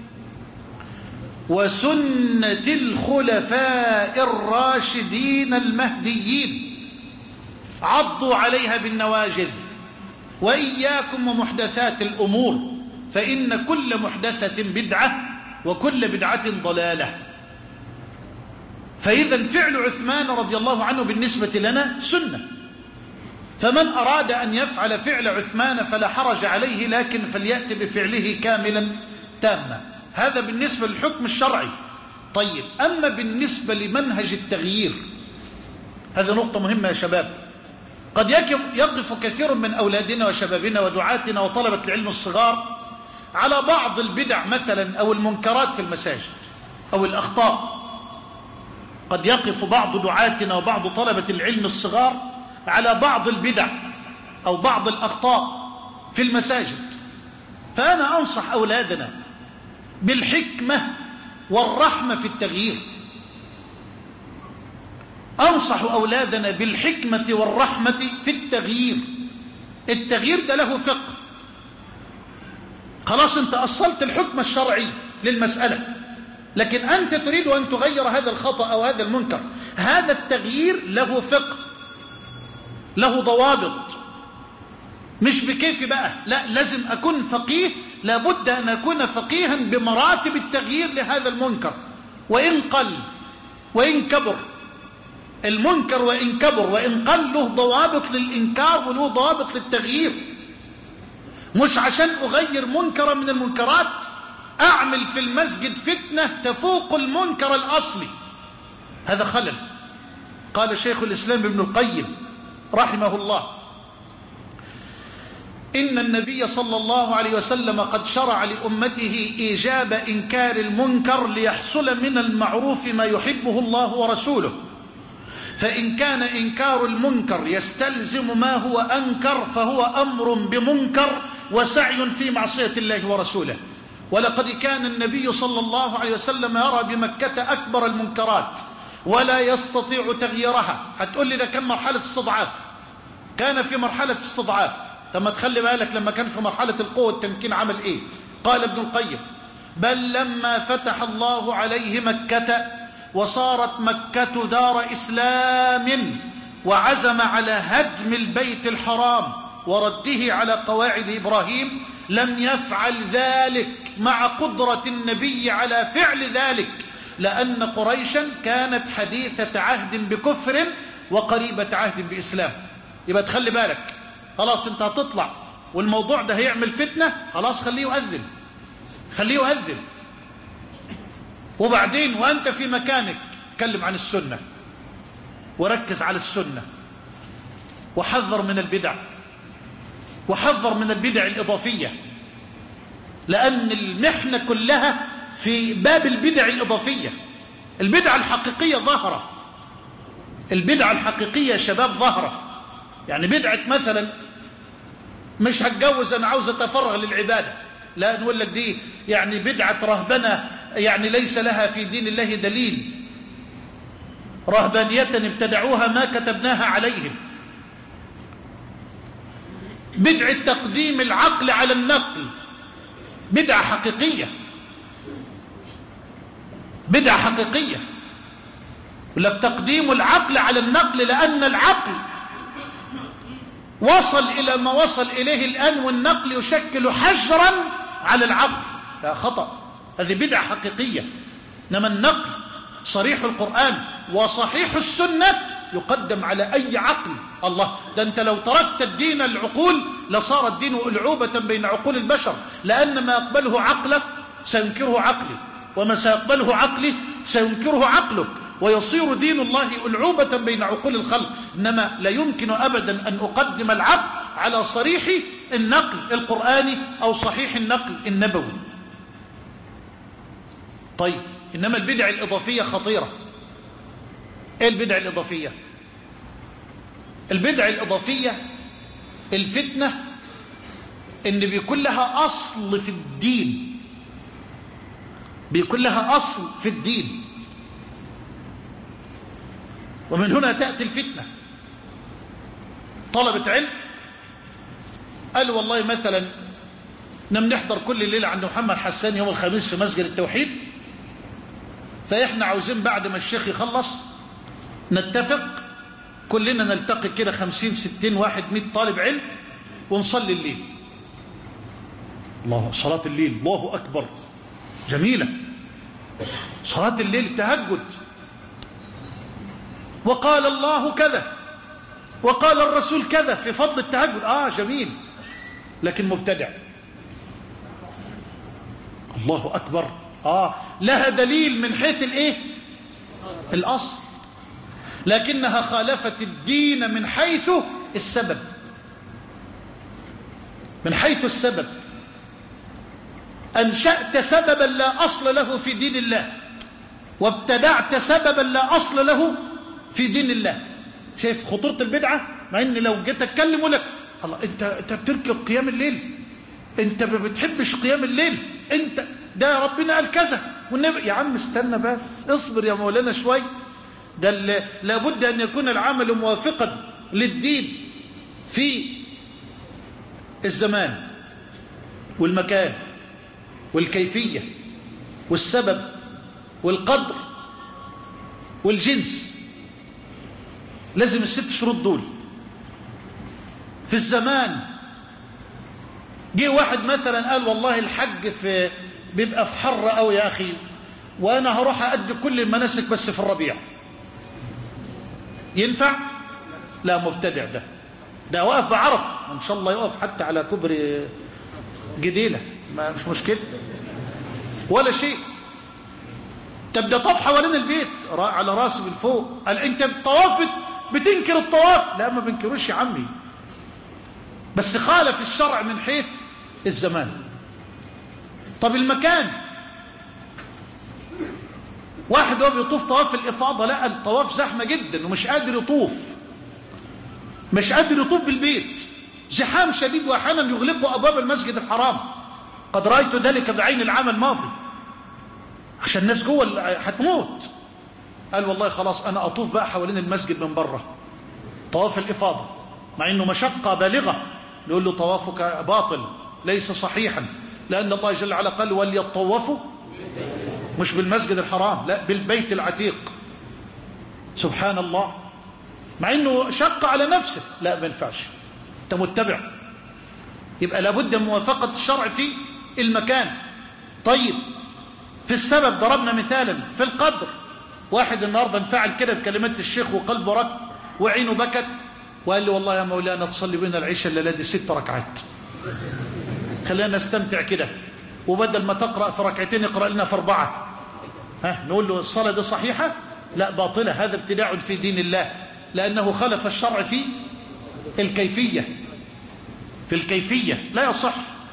B: وسنة الخلفاء الراشدين المهديين، عضوا عليها بالنواجذ، وإياكم ومحدثات الأمور، فإن كل محدثة بدعة وكل بدعة ضلالة. فإذا فعل عثمان رضي الله عنه بالنسبة لنا سنة، فمن أراد أن يفعل فعل عثمان فلا حرج عليه، لكن فليأتي بفعله كاملا تاما. هذا بالنسبة للحكم الشرعي. طيب، أما بالنسبة لمنهج التغيير، هذه نقطة مهمة يا شباب. قد يقف كثير من أولادنا وشبابنا ودعاتنا وطلبة العلم الصغار على بعض البدع مثلا أو المنكرات في المساجد أو الأخطاء. قد يقف بعض دعاتنا وبعض طلبة العلم الصغار على بعض البدع أو بعض الأخطاء في المساجد. فأنا أنصح أولادنا بالحكمة والرحمة في التغيير، أنصح أولادنا بالحكمة والرحمة في التغيير. التغيير ده له فقه. خلاص أنت أصلت الحكم الشرعي للمسألة، لكن أنت تريد أن تغير هذا الخطأ أو هذا المنكر. هذا التغيير له فقه، له ضوابط، مش بكيف بقى، لا، لازم أكون فقيه. لابد أن أكون فقيها بمراتب التغيير لهذا المنكر، وإن قل وإن كبر المنكر، وإن كبر وإن قل، له ضوابط للإنكار وله ضوابط للتغيير. مش عشان أغير منكرا من المنكرات أعمل في المسجد فتنة تفوق المنكر الأصلي، هذا خلل. قال شيخ الإسلام ابن القيم رحمه الله: إن النبي صلى الله عليه وسلم قد شرع لأمته إيجاب إنكار المنكر ليحصل من المعروف ما يحبه الله ورسوله، فإن كان إنكار المنكر يستلزم ما هو أنكر فهو أمر بمنكر وسعي في معصية الله ورسوله. ولقد كان النبي صلى الله عليه وسلم يرى بمكة أكبر المنكرات ولا يستطيع تغييرها. هتقول لي ده كان مرحلة استضعاف، كان في مرحلة استضعاف. لما تخلي بالك لما كان في مرحلة القوة والتمكين عمل إيه؟ قال ابن القيم: بل لما فتح الله عليه مكة وصارت مكة دار إسلام وعزم على هدم البيت الحرام ورده على قواعد إبراهيم، لم يفعل ذلك مع قدرة النبي على فعل ذلك، لأن قريشا كانت حديثة عهد بكفر وقريبة عهد بإسلام. يبقى تخلي بالك، خلاص انت هتطلع والموضوع ده هيعمل فتنة، خلاص خليه يؤذن، خليه يؤذن. وبعدين وأنت في مكانك اتكلم عن السنة وركز على السنة، وحذر من البدع، وحذر من البدع الإضافية، لأن المحنة كلها في باب البدع الإضافية. البدع الحقيقية ظاهرة، البدع الحقيقية يا شباب ظاهرة. يعني بدعة مثلا مش هتجوز أنا عاوز أتفرغ للعبادة، لا، نقول لك دي يعني بدعة رهبنة، يعني ليس لها في دين الله دليل، رهبانية ابتدعوها ما كتبناها عليهم. بدعة تقديم العقل على النقل، بدعة حقيقية، بدعة حقيقية. لك تقديم العقل على النقل، لأن العقل وصل إلى ما وصل إليه الآن، والنقل يشكل حجرا على العقل. لا، خطأ، هذه بدعة حقيقية. إنما النقل صريح القرآن وصحيح السنة يقدم على أي عقل. الله، ده أنت لو تركت الدين العقول لصار الدين ألعوبة بين عقول البشر، لأن ما يقبله عقلك سينكره عقلي، وما سيقبله عقلي سينكره عقلك، ويصير دين الله ألعوبة بين عقول الخلق. إنما لا يمكن أبدا أن أقدم العقل على صريح النقل القرآني أو صحيح النقل النبوي. طيب، إنما البدع الإضافية خطيرة. إيه البدع الإضافية؟ البدع الإضافية الفتنة إن بيكون لها أصل في الدين، بيكون لها أصل في الدين، ومن هنا تأتي الفتنة. طلبة علم قالوا والله مثلا نحضر كل ليلة عند محمد حسان يوم الخميس في مسجد التوحيد، فإحنا عاوزين بعد ما الشيخ يخلص نتفق كلنا نلتقي كده 50 60 واحد 100 طالب علم ونصلي الليل. الله، صلاة الليل، الله أكبر، جميلة صلاة الليل، التهجد. وقال الله كذا وقال الرسول كذا في فضل التهجد، جميل، لكن مبتدع. الله أكبر، لها دليل من حيث الايه؟ الأصل، لكنها خالفت الدين من حيث السبب. من حيث السبب أنشأت سببا لا أصل له في دين الله، وابتدعت سببا لا أصل له في دين الله. شايف خطورة البدعة؟ مع ان لو جيت اتكلم لك الله انت بتركب قيام الليل، انت ما بتحبش قيام الليل، انت ده ربنا قال كذا والنبي. يا عم استنى بس، اصبر يا مولانا شوي، ده لابد ان يكون العمل موافقا للدين في الزمان والمكان والكيفية والسبب والقدر والجنس. لازم الست شروط دول. في الزمان جه واحد مثلا قال والله الحج بيبقى في حر قوي يا أخي، وأنا هروح أؤدي كل المناسك بس في الربيع. ينفع؟ لا، مبتدع ده واقف بعرفة، إن شاء الله يقف حتى على كبر جديلة، مش مشكلة ولا شيء. تبدأ طاف حوالين البيت على راسي من فوق، قال أنت الطواف بتنكر الطواف؟ لا، ما بنكروش يا عمي، بس خالف الشرع من حيث الزمان. طب المكان، واحد هو بيطوف طواف الإفاضة، لا الطواف زحمة جدا ومش قادر يطوف، مش قادر يطوف بالبيت، زحام شديد، وأحيانا يغلقوا أبواب المسجد الحرام. قد رأيت ذلك بعين العام الماضي، عشان الناس جوه هتموت. قال والله خلاص أنا أطوف بقى حوالين المسجد من بره طواف الإفاضة، مع أنه مشقة بالغة. يقول له طوافك باطل ليس صحيحا، لأن الله جل وعلا قال وليطوفوا مش بالمسجد الحرام، لا بالبيت العتيق. سبحان الله، مع أنه شق على نفسه. لا، ما ينفعش، أنت متبع. يبقى لابد من موافقة الشرع في المكان. طيب، في السبب ضربنا مثالا في القدر. واحد النهارده انفعل كده بكلمات الشيخ وقلبه رق وعينه بكت، وقال لي والله يا مولانا تصلي بنا العشاء الليله دي 6 ركعات، خلينا نستمتع كده، وبدل ما تقرأ في ركعتين اقرأ لنا في 4. نقول له الصلاة دي صحيحة؟ لا، باطلة، هذا ابتداع في دين الله، لأنه خالف الشرع في الكيفية. في الكيفية لا يصح.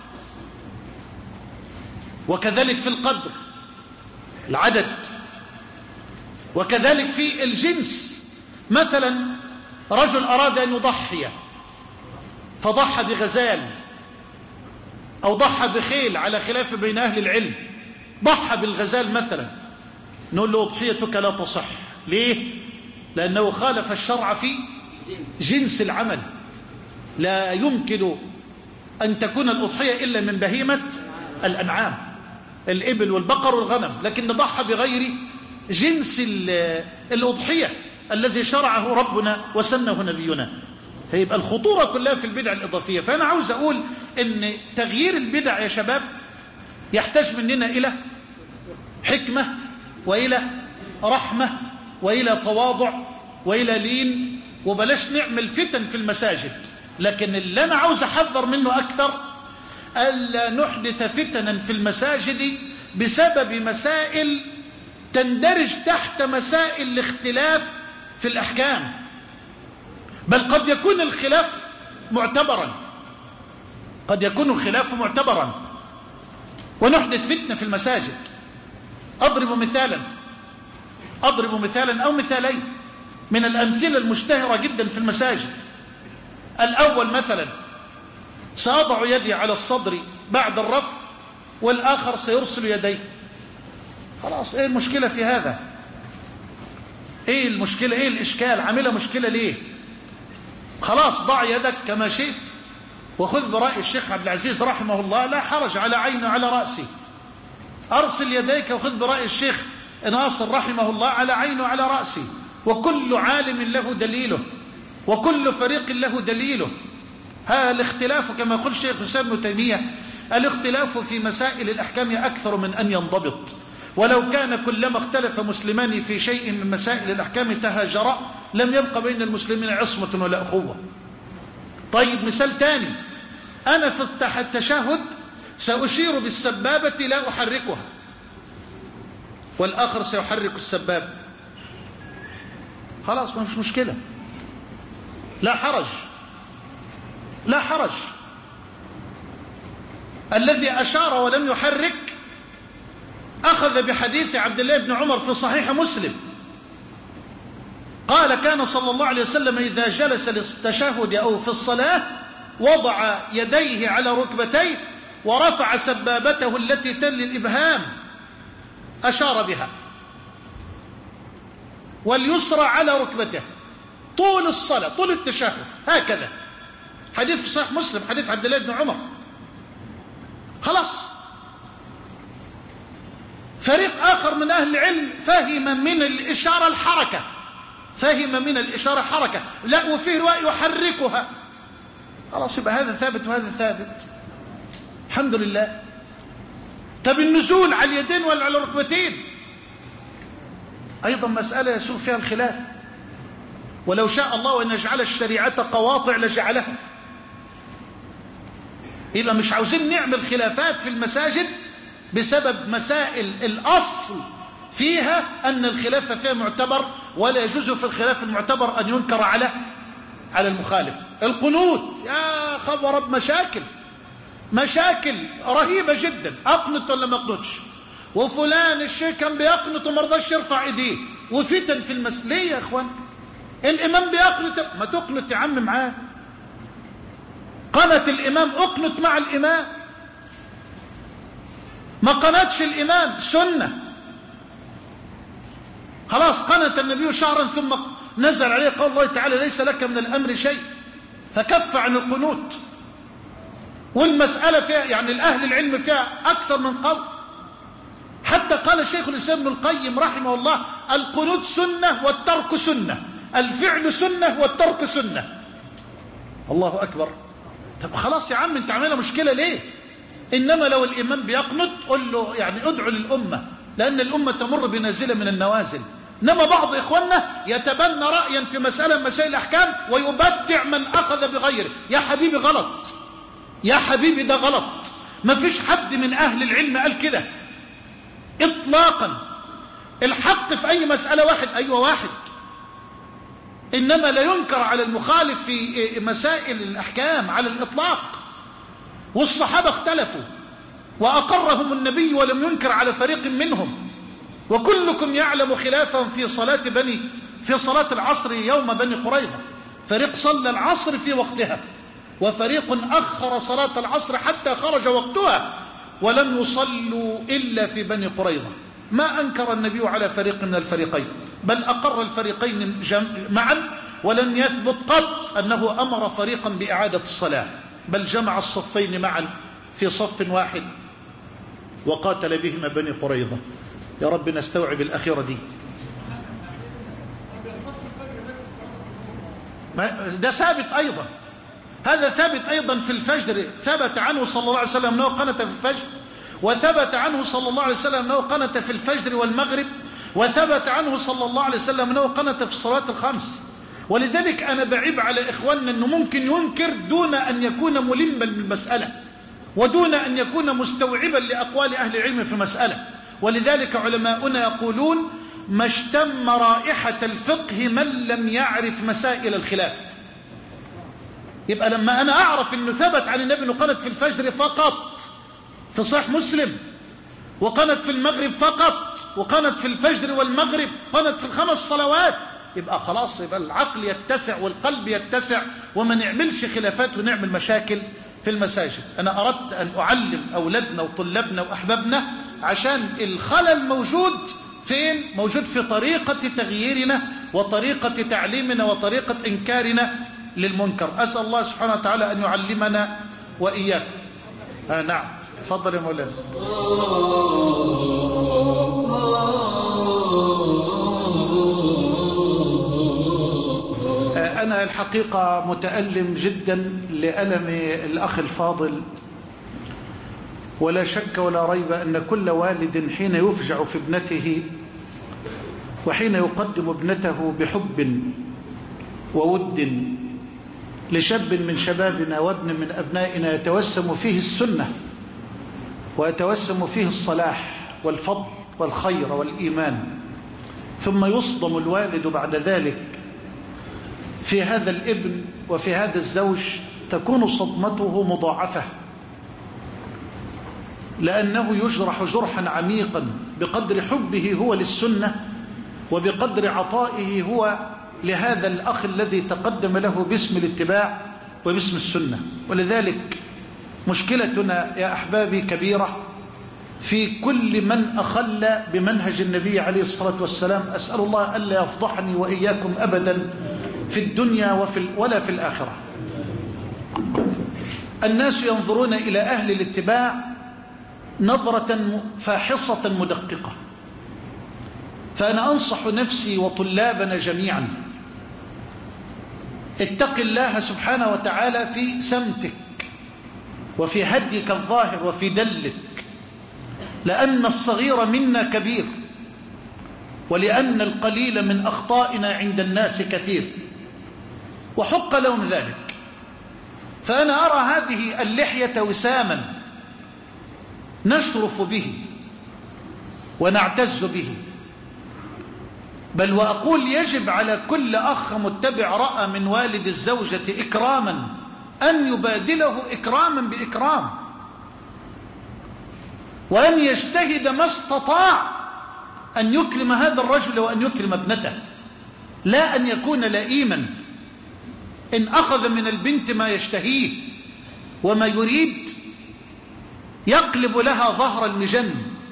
B: وكذلك في القدر، العدد، وكذلك في الجنس. مثلا رجل أراد أن يضحي فضحى بغزال أو ضحى بخيل، على خلاف بين أهل العلم، ضحى بالغزال مثلا، نقول له أضحيتك لا تصح. ليه؟ لأنه خالف الشرع في جنس العمل. لا يمكن أن تكون الأضحية إلا من بهيمة الأنعام، الإبل والبقر والغنم، لكن ضحى بغير جنس الأضحية الذي شرعه ربنا وسنه نبينا. فيبقى الخطورة كلها في البدع الإضافية. فأنا عاوز أقول إن تغيير البدع يا شباب يحتاج مننا إلى حكمة وإلى رحمة وإلى تواضع وإلى لين، وبلاش نعمل فتن في المساجد. لكن اللي أنا عاوز أحذر منه أكثر ألا نحدث فتنا في المساجد بسبب مسائل تندرج تحت مسائل الاختلاف في الأحكام، بل قد يكون الخلاف معتبرا، قد يكون الخلاف معتبرا ونحدث فتنة في المساجد. أضرب مثالا أو مثالين من الأمثلة المشتهرة جدا في المساجد. الأول مثلا سأضع يدي على الصدر بعد الرفع والآخر سيرسل يديه. خلاص، إيه المشكلة في هذا؟ إيه المشكلة؟ إيه الإشكال؟ عاملة مشكلة ليه؟ خلاص، ضع يدك كما شئت وخذ برأي الشيخ عبد العزيز رحمه الله، لا حرج، على عيني وعلى رأسي. أرسل يديك وخذ برأي الشيخ ناصر رحمه الله، على عيني وعلى رأسي. وكل عالم له دليله وكل فريق له دليله. ها الاختلاف كما يقول الشيخ الإسلام ابن تيمية: الاختلاف في مسائل الأحكام أكثر من أن ينضبط، ولو كان كلما اختلف مسلمان في شيء من مسائل الأحكام تهاجرا لم يبق بين المسلمين عصمة ولا أخوة. طيب، مثال تاني: أنا في التشهد سأشير بالسبابة لا أحركها، والآخر سيحرك السبابة. خلاص، ما فيش مشكلة، لا حرج. الذي أشار ولم يحرك أخذ بحديث عبد الله بن عمر في صحيح مسلم، قال: كان صلى الله عليه وسلم إذا جلس للتشهد أو في الصلاة وضع يديه على ركبتيه ورفع سبابته التي تلي الإبهام، أشار بها، واليسرى على ركبته طول الصلاة، طول التشهد، هكذا. حديث في صحيح مسلم، حديث عبد الله بن عمر. خلاص. فريق آخر من أهل العلم فهم من الإشارة الحركة، لا، وفيه رواية يحركها. خلاص، يبقى هذا ثابت وهذا ثابت، الحمد لله. طب النزول على اليدين ولا على الركبتين أيضا مسألة يسوق فيها الخلاف، ولو شاء الله أن يجعل الشريعة قواطع لجعلها. يبقى مش عاوزين نعمل خلافات في المساجد بسبب مسائل الأصل فيها أن الخلاف فيها معتبر، ولا يجوز في الخلاف المعتبر أن ينكر على المخالف. القنوت، يا خبر، مشاكل رهيبة جدا. أقنط ولا ما أقنطش؟ وفلان الشيخ كان بيقنط وما رضاش يرفع ايديه، وفتن في المسجد. ليه يا اخوان؟ الامام بيقنط، ما تقنط يا عم معاه. قنت الامام، اقنط مع الامام. ما قنتش الامام، سنة. خلاص، قنت النبي شهرا ثم نزل عليه قول الله تعالى: ليس لك من الامر شيء، فكف عن القنوت. والمسألة فيها يعني الأهل العلم فيها أكثر من قول، حتى قال الشيخ الإسلام ابن القيم رحمه الله: القنوت سنة والترك سنة، الفعل سنة والترك سنة. الله أكبر. طب خلاص يا عم، انت عاملها مشكلة ليه؟ إنما لو الإمام بيقنط قل له يعني ادعو للأمة، لأن الأمة تمر بنازلة من النوازل. إنما بعض إخواننا يتبنى رأيا في مسألة من مسائل الأحكام ويبدع من أخذ بغيره. يا حبيبي غلط، يا حبيبي ده غلط. ما فيش حد من أهل العلم قال كده إطلاقا. الحق في أي مسألة واحد، أيوة واحد، إنما لا ينكر على المخالف في مسائل الأحكام على الإطلاق. والصحابة اختلفوا وأقرهم النبي ولم ينكر على فريق منهم. وكلكم يعلم خلافهم في صلاة العصر يوم بني قريظة. فريق صلى العصر في وقتها، وفريق أخر صلاة العصر حتى خرج وقتها ولم يصلوا إلا في بني قريظة. ما أنكر النبي على فريق من الفريقين، بل أقر الفريقين معا، ولم يثبت قط أنه أمر فريقا بإعادة الصلاة، بل جمع الصفين معا في صف واحد وقاتل بهما بني قريظة. يا رب نستوعب الأخيرة دي. ده ثابت أيضا، هذا ثابت أيضا في الفجر. ثبت عنه صلى الله عليه وسلم أنه قنت في الفجر، وثبت عنه صلى الله عليه وسلم أنه قنت في الفجر والمغرب وثبت عنه صلى الله عليه وسلم أنه قنت في الصلاة الخمس. ولذلك أنا بعيب على إخواننا أنه ممكن ينكر دون أن يكون ملما بالمسألة ودون أن يكون مستوعبا لأقوال أهل العلم في المسألة. ولذلك علماؤنا يقولون: ما اشتم رائحة الفقه من لم يعرف مسائل الخلاف. يبقى لما أنا أعرف أنه ثبت عن النبي أنه قنت في الفجر فقط في صحيح مسلم، وقنت في المغرب فقط، وقنت في الفجر والمغرب، قنت في الخمس صلوات، يبقى خلاص، يبقى العقل يتسع والقلب يتسع وما نعملش خلافات ونعمل مشاكل في المساجد. أنا أردت أن أعلم أولادنا وطلابنا وأحبابنا عشان الخلل موجود فين؟ موجود في طريقة تغييرنا وطريقة تعليمنا وطريقة إنكارنا للمنكر. أسأل الله سبحانه وتعالى أن يعلمنا وإياك. نعم، تفضل يا مولانا. أنا الحقيقة متألم جدا لألم الأخ الفاضل، ولا شك ولا ريب أن كل والد حين يفجع في ابنته وحين يقدم ابنته بحب وود لشاب من شبابنا وابن من أبنائنا يتوسم فيه السنة ويتوسم فيه الصلاح والفضل والخير والإيمان، ثم يصدم الوالد بعد ذلك في هذا الابن وفي هذا الزوج، تكون صدمته مضاعفة، لأنه يجرح جرحا عميقا بقدر حبه هو للسنة وبقدر عطائه هو لهذا الأخ الذي تقدم له باسم الاتباع وباسم السنة. ولذلك مشكلتنا يا أحبابي كبيرة في كل من أخل بمنهج النبي عليه الصلاة والسلام. أسأل الله ألا يفضحني وإياكم أبدا في الدنيا ولا في الآخرة. الناس ينظرون إلى أهل الاتباع نظرة فاحصة مدققة، فأنا أنصح نفسي وطلابنا جميعا: اتق الله سبحانه وتعالى في سمتك وفي هديك الظاهر وفي دلك، لأن الصغير منا كبير، ولأن القليل من أخطائنا عند الناس كثير، وحق لهم ذلك. فأنا أرى هذه اللحية وساما نشرف به ونعتز به، بل وأقول يجب على كل أخ متبع رأى من والد الزوجة إكراما أن يبادله إكراما بإكرام، وأن يجتهد ما استطاع أن يكرم هذا الرجل وأن يكرم ابنته، لا أن يكون لئيما إن أخذ من البنت ما يشتهيه وما يريد يقلب لها ظهر المجن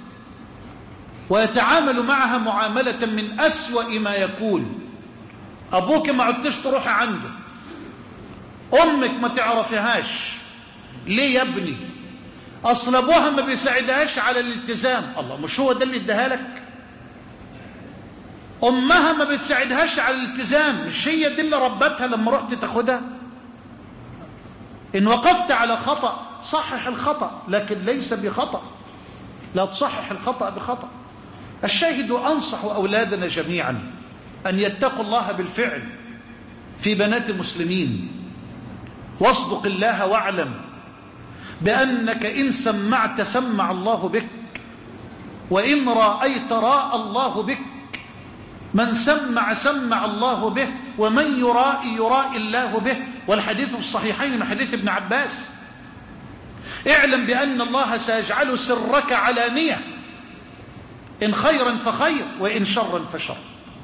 B: ويتعامل معها معاملة من أسوأ ما يكون. أبوك ما عدتش تروح عنده، أمك ما تعرفهاش، ليه يا ابني؟ أصل أبوها ما بيساعدهاش على الالتزام. الله، مش هو ده اللي اداها لك؟ أمها ما بتساعدهاش على الالتزام، مش هي دي اللي ربتها لما رحت تاخدها؟ إن وقفت على خطأ صحح الخطأ، لكن ليس بخطأ، لا تصحح الخطأ بخطأ. الشاهد أنصح أولادنا جميعا أن يتقوا الله بالفعل في بنات المسلمين، واصدق الله واعلم بأنك إن سمعت سمع الله بك، وإن رأيت راى الله بك. من سمع سمع الله به، ومن يرائي يرائي الله به. والحديث في الصحيحين من حديث ابن عباس: اعلم بأن الله سيجعل سرك علانية، إن خيرا فخير وإن شرا فشر.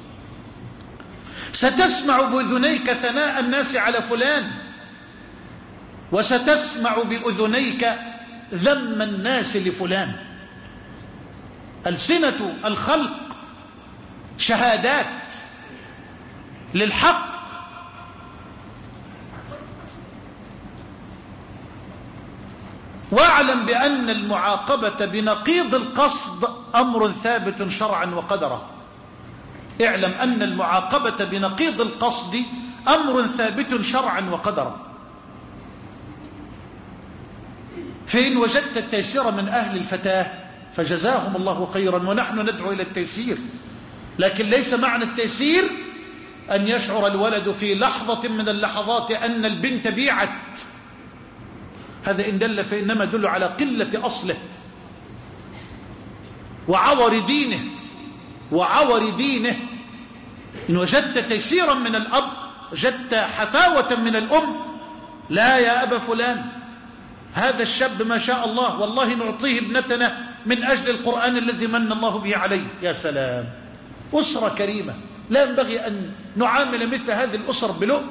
B: ستسمع بأذنيك ثناء الناس على فلان، وستسمع بأذنيك ذم الناس لفلان. ألسنة الخلق شهادات للحق، واعلم بأن المعاقبة بنقيض القصد أمر ثابت شرعا وقدرا. اعلم أن المعاقبة بنقيض القصد أمر ثابت شرعا وقدرا. فإن وجدت التيسير من أهل الفتاة فجزاهم الله خيرا، ونحن ندعو إلى التيسير لكن ليس معنى التيسير أن يشعر الولد في لحظة من اللحظات أن البنت بيعت. هذا إن دل فإنما يدل على قلة أصله وعور دينه. إن وجدت تيسيرا من الأب، وجدت حفاوة من الأم، لا يا أبا فلان، هذا الشاب ما شاء الله والله نعطيه ابنتنا من أجل القرآن الذي من الله به عليه. يا سلام، أسرة كريمة. لا ينبغي أن نعامل مثل هذه الأسر بلؤم.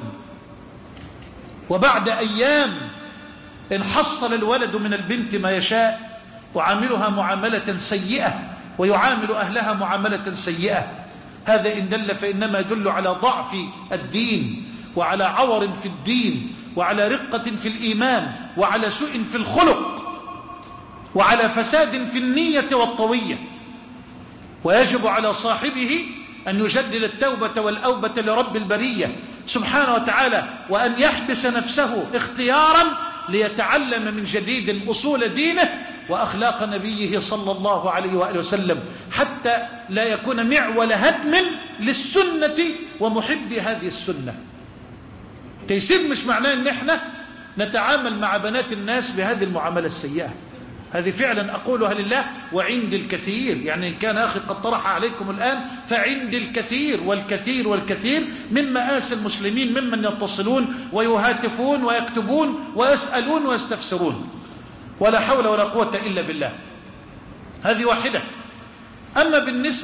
B: وبعد أيام إن حصل الولد من البنت ما يشاء وعاملها معاملة سيئة ويعامل أهلها معاملة سيئة. هذا إن دل فإنما يدل على ضعف الدين، وعلى عور في الدين، وعلى رقة في الإيمان، وعلى سوء في الخلق، وعلى فساد في النية والطوية. ويجب على صاحبه أن يجدد التوبة والأوبة لرب البرية سبحانه وتعالى، وأن يحبس نفسه اختيارا ليتعلم من جديد أصول دينه وأخلاق نبيه صلى الله عليه وآله وسلم، حتى لا يكون معول هدم للسنة ومحب هذه السنة. تيسير مش معناه أن احنا نتعامل مع بنات الناس بهذه المعاملة السيئة. هذه فعلا أقولها لله وعند الكثير، يعني إن كان أخي قد طرح عليكم الآن فعند الكثير والكثير والكثير من مآسي المسلمين ممن يتصلون ويهاتفون ويكتبون ويسألون ويستفسرون. ولا حول ولا قوة إلا بالله. هذه واحدة. أما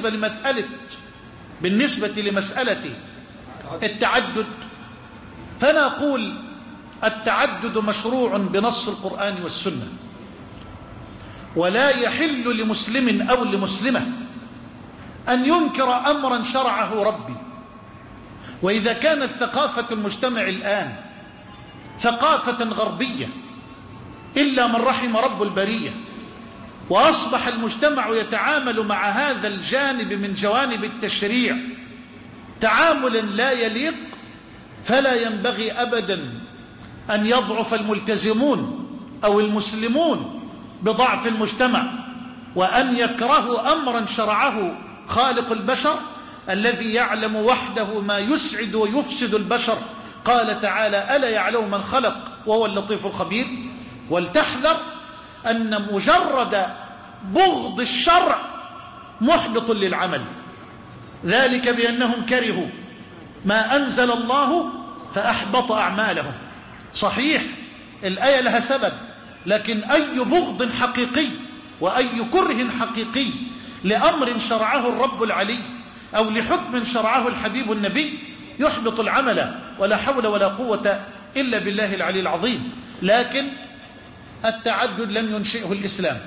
B: بالنسبة لمسألة التعدد، فأنا أقول التعدد مشروع بنص القرآن والسنة، ولا يحل لمسلم أو لمسلمة أن ينكر أمرا شرعه ربي. وإذا كانت ثقافة المجتمع الآن ثقافة غربية إلا من رحم رب البرية، وأصبح المجتمع يتعامل مع هذا الجانب من جوانب التشريع تعاملا لا يليق، فلا ينبغي أبدا أن يضعف الملتزمون أو المسلمون بضعف المجتمع، وأن يكرهوا أمرا شرعه خالق البشر الذي يعلم وحده ما يسعد ويفسد البشر. قال تعالى: ألا يعلم من خلق وهو اللطيف الخبير. ولتحذر أن مجرد بغض الشرع محبط للعمل، ذلك بأنهم كرهوا ما أنزل الله فأحبط أعمالهم. صحيح الآية لها سبب، لكن أي بغض حقيقي وأي كره حقيقي لأمر شرعه الرب العلي أو لحكم شرعه الحبيب النبي يحبط العمل. ولا حول ولا قوة إلا بالله العلي العظيم. لكن التعدد لم ينشئه الإسلام.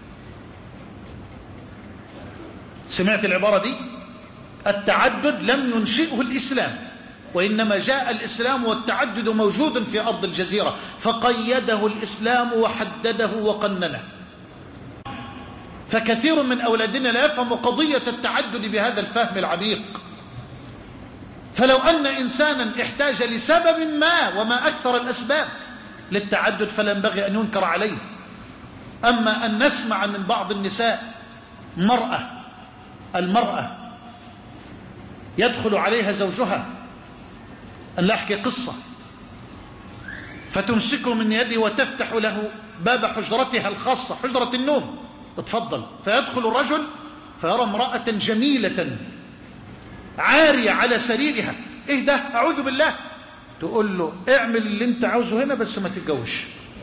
B: سمعت العبارة دي؟ التعدد لم ينشئه الإسلام، وإنما جاء الإسلام والتعدد موجود في أرض الجزيرة، فقيده الإسلام وحدده وقننه. فكثير من أولادنا لا يفهم قضية التعدد بهذا الفهم العميق. فلو أن إنسانا احتاج لسبب ما، وما أكثر الأسباب للتعدد، فلا ينبغي أن ينكر عليه. أما أن نسمع من بعض النساء المرأة يدخل عليها زوجها، أن لا أحكي قصة، فتمسكه من يده وتفتح له باب حجرتها الخاصة، حجرة النوم، اتفضل. فيدخل الرجل فيرى امرأة جميلة عارية على سريرها. ايه ده؟ أعوذ بالله. تقول له: اعمل اللي انت عاوزه هنا بس ما تتجوزش.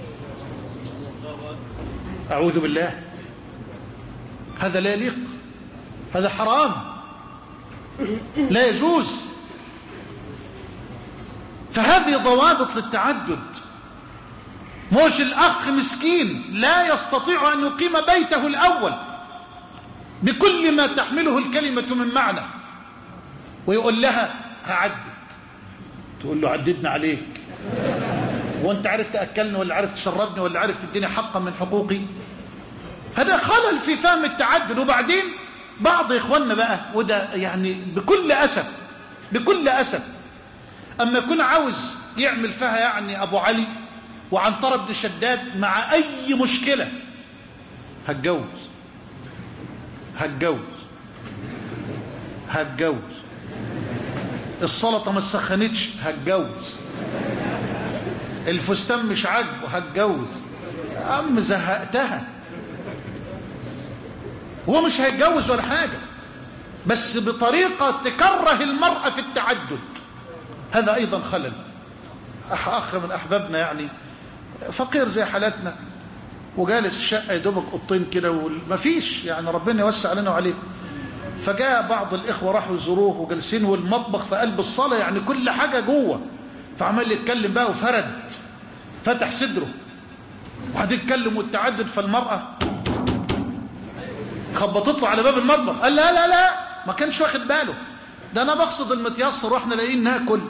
B: أعوذ بالله. هذا لا يليق، هذا حرام، لا يجوز. فهذه ضوابط للتعدد. موش الأخ مسكين لا يستطيع أن يقيم بيته الأول بكل ما تحمله الكلمة من معنى، ويقول لها: هعدد. تقول له: عددنا عليك، وانت عرفت تأكلني ولا عرفت تشربني ولا عرفت تديني حقا من حقوقي؟ هذا خلل في فهم التعدد. وبعدين بعض إخواننا بقى، وده يعني بكل أسف أما يكون عاوز يعمل فيها يعني أبو علي وعنترة بن شداد مع أي مشكلة، هتجوز هتجوز. السلطة ما سخنتش، هتجوز. الفستان مش عاجبه، هتجوز. يا عم زهقتها. هو مش هيتجوز ولا حاجة، بس بطريقة تكره المرأة في التعدد. هذا أيضا خلل. أخ من أحبابنا يعني فقير زي حالاتنا وجالس الشقة يدوبك قطين كده ومفيش، يعني ربنا يوسع علينا وعليكم. فجاء بعض الإخوة راحوا يزوروه وجالسين، والمطبخ في قلب الصالة، يعني كل حاجة جوه. فعمال يتكلم بقى وفرد فتح صدره وهتتكلم والتعدد. فالمرأة خبطت له على باب المطبخ، قال لا لا لا، ما كانش واخد باله، ده أنا بقصد المتيسر واحنا لاقيين ناكل.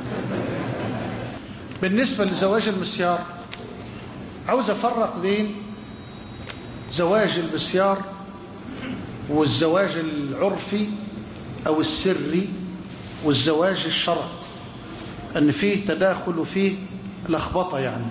B: بالنسبة لزواج المسيار، عاوز أفرق بين زواج المسيار والزواج العرفي أو السري والزواج الشرعي، أن فيه تداخل وفيه لخبطة يعني.